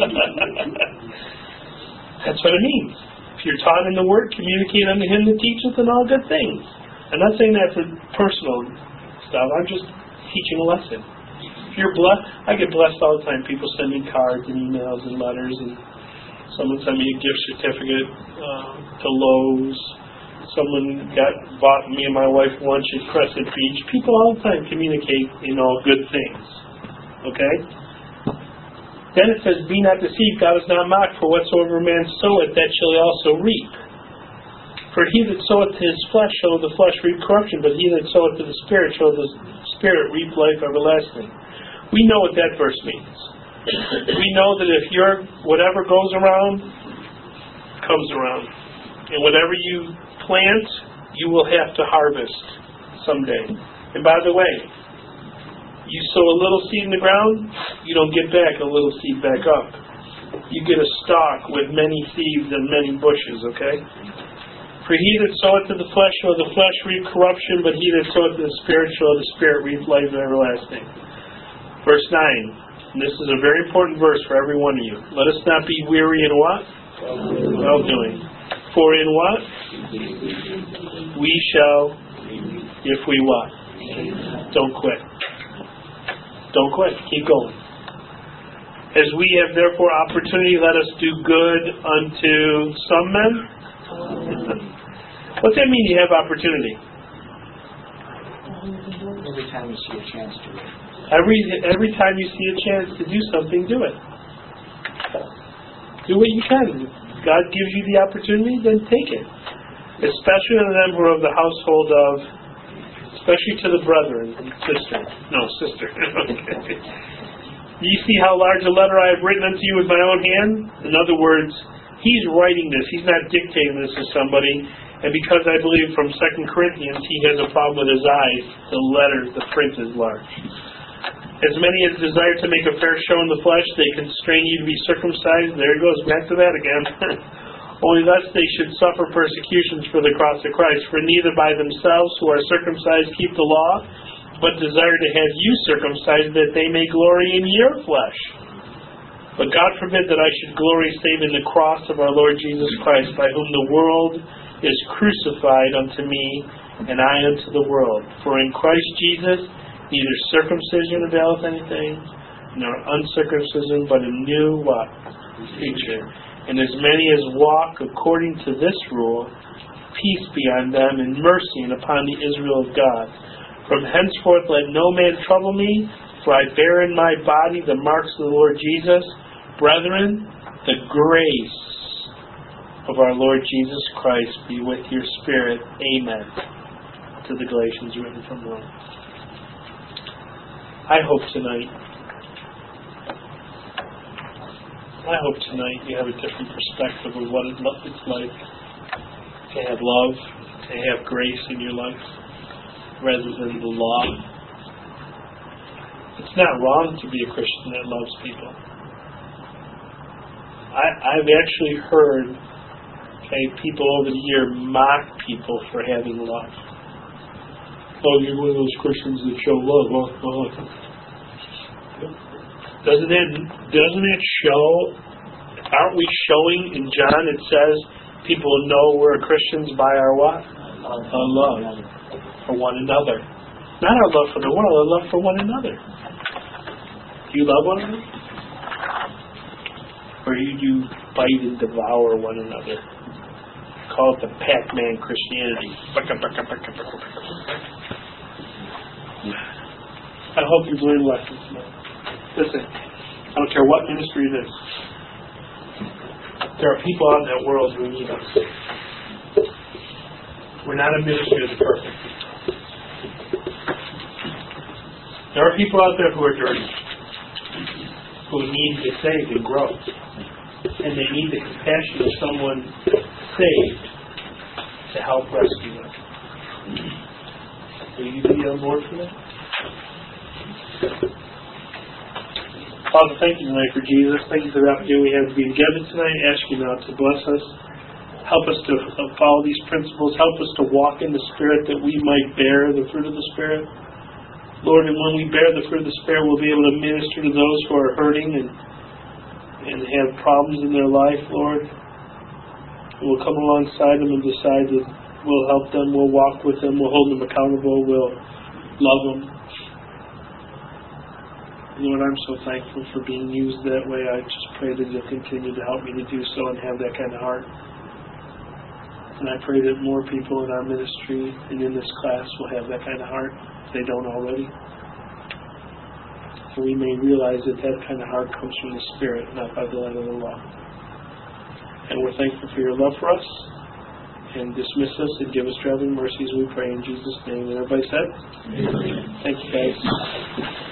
That's what it means. If you're taught in the Word, communicate unto him that teacheth in all good things. I'm not saying that for personal stuff. I'm just teaching a lesson. If you're blessed, I get blessed all the time. People send me cards and emails and letters, and someone sent me a gift certificate to Lowe's. Someone bought me and my wife lunch at Crescent Beach. People all the time communicate in all good things. Okay? Then it says, be not deceived, God is not mocked, for whatsoever man soweth, that shall he also reap. For he that soweth to his flesh shall of the flesh reap corruption, but he that soweth to the Spirit shall of the Spirit reap life everlasting. We know what that verse means. We know that if whatever goes around, comes around. And whatever you plant, you will have to harvest someday. And by the way, You sow a little seed in the ground, you don't get back a little seed back up. You get a stalk with many seeds and many bushes, okay? For he that soweth to the flesh shall the flesh reap corruption, but he that soweth to the Spirit shall the Spirit reap life everlasting. Verse 9. And this is a very important verse for every one of you. Let us not be weary in what? Well doing. For in what? We shall, if we what? Don't quit. Don't quit. Keep going. As we have therefore opportunity, let us do good unto some men. What's that mean, you have opportunity? Every time you see a chance to it. Every time you see a chance to do something, do it. Do what you can. God gives you the opportunity, then take it. Especially to them who are of the household of, especially to the brethren and sister. No, sister. Okay. You see how large a letter I have written unto you with my own hand? In other words, he's writing this. He's not dictating this to somebody. And because I believe from 2 Corinthians he has a problem with his eyes, the print is large. As many as desire to make a fair show in the flesh, they constrain you to be circumcised. There it goes, back to that again. Only thus they should suffer persecutions for the cross of Christ. For neither by themselves who are circumcised keep the law, but desire to have you circumcised, that they may glory in your flesh. But God forbid that I should glory save in the cross of our Lord Jesus Christ, by whom the world is crucified unto me, and I unto the world. For in Christ Jesus neither circumcision availeth anything, nor uncircumcision, but a new what? Creature. And as many as walk according to this rule, peace be on them, and mercy, and upon the Israel of God. From henceforth let no man trouble me, for I bear in my body the marks of the Lord Jesus. Brethren, the grace of our Lord Jesus Christ be with your spirit. Amen. To the Galatians, written from Rome. I hope tonight you have a different perspective of what it's like to have love, to have grace in your life, rather than the law. It's not wrong to be a Christian that loves people. I've actually heard people over the year mock people for having love. Oh, you're one of those Christians that show love. Doesn't it show? Aren't we showing in John? It says people know we're Christians by our what? Our love for one another. Not our love for the world, our love for one another. Do you love one another? Or do you bite and devour one another? Call it the Pac-Man Christianity. I hope you've learned lessons tonight. Listen, I don't care what ministry it is. There are people out in that world who need us. We're not a ministry of the perfect. There are people out there who are dirty, who need to get saved and grow. And they need the compassion of someone saved to help rescue them. Will you be on board for that? Father, thank you tonight for Jesus. Thank you for the opportunity we have to be together tonight. I ask you now to bless us. Help us to follow these principles. Help us to walk in the Spirit that we might bear the fruit of the Spirit. Lord, and when we bear the fruit of the Spirit, we'll be able to minister to those who are hurting and have problems in their life, Lord. We'll come alongside them and decide that we'll help them, we'll walk with them, we'll hold them accountable, we'll love them. Lord, I'm so thankful for being used that way. I just pray that you'll continue to help me to do so and have that kind of heart. And I pray that more people in our ministry and in this class will have that kind of heart, if they don't already. So we may realize that that kind of heart comes from the Spirit, not by the letter of the law. And we're thankful for your love for us. And dismiss us and give us traveling mercies, we pray in Jesus' name. And everybody said? Amen. Thank you, guys.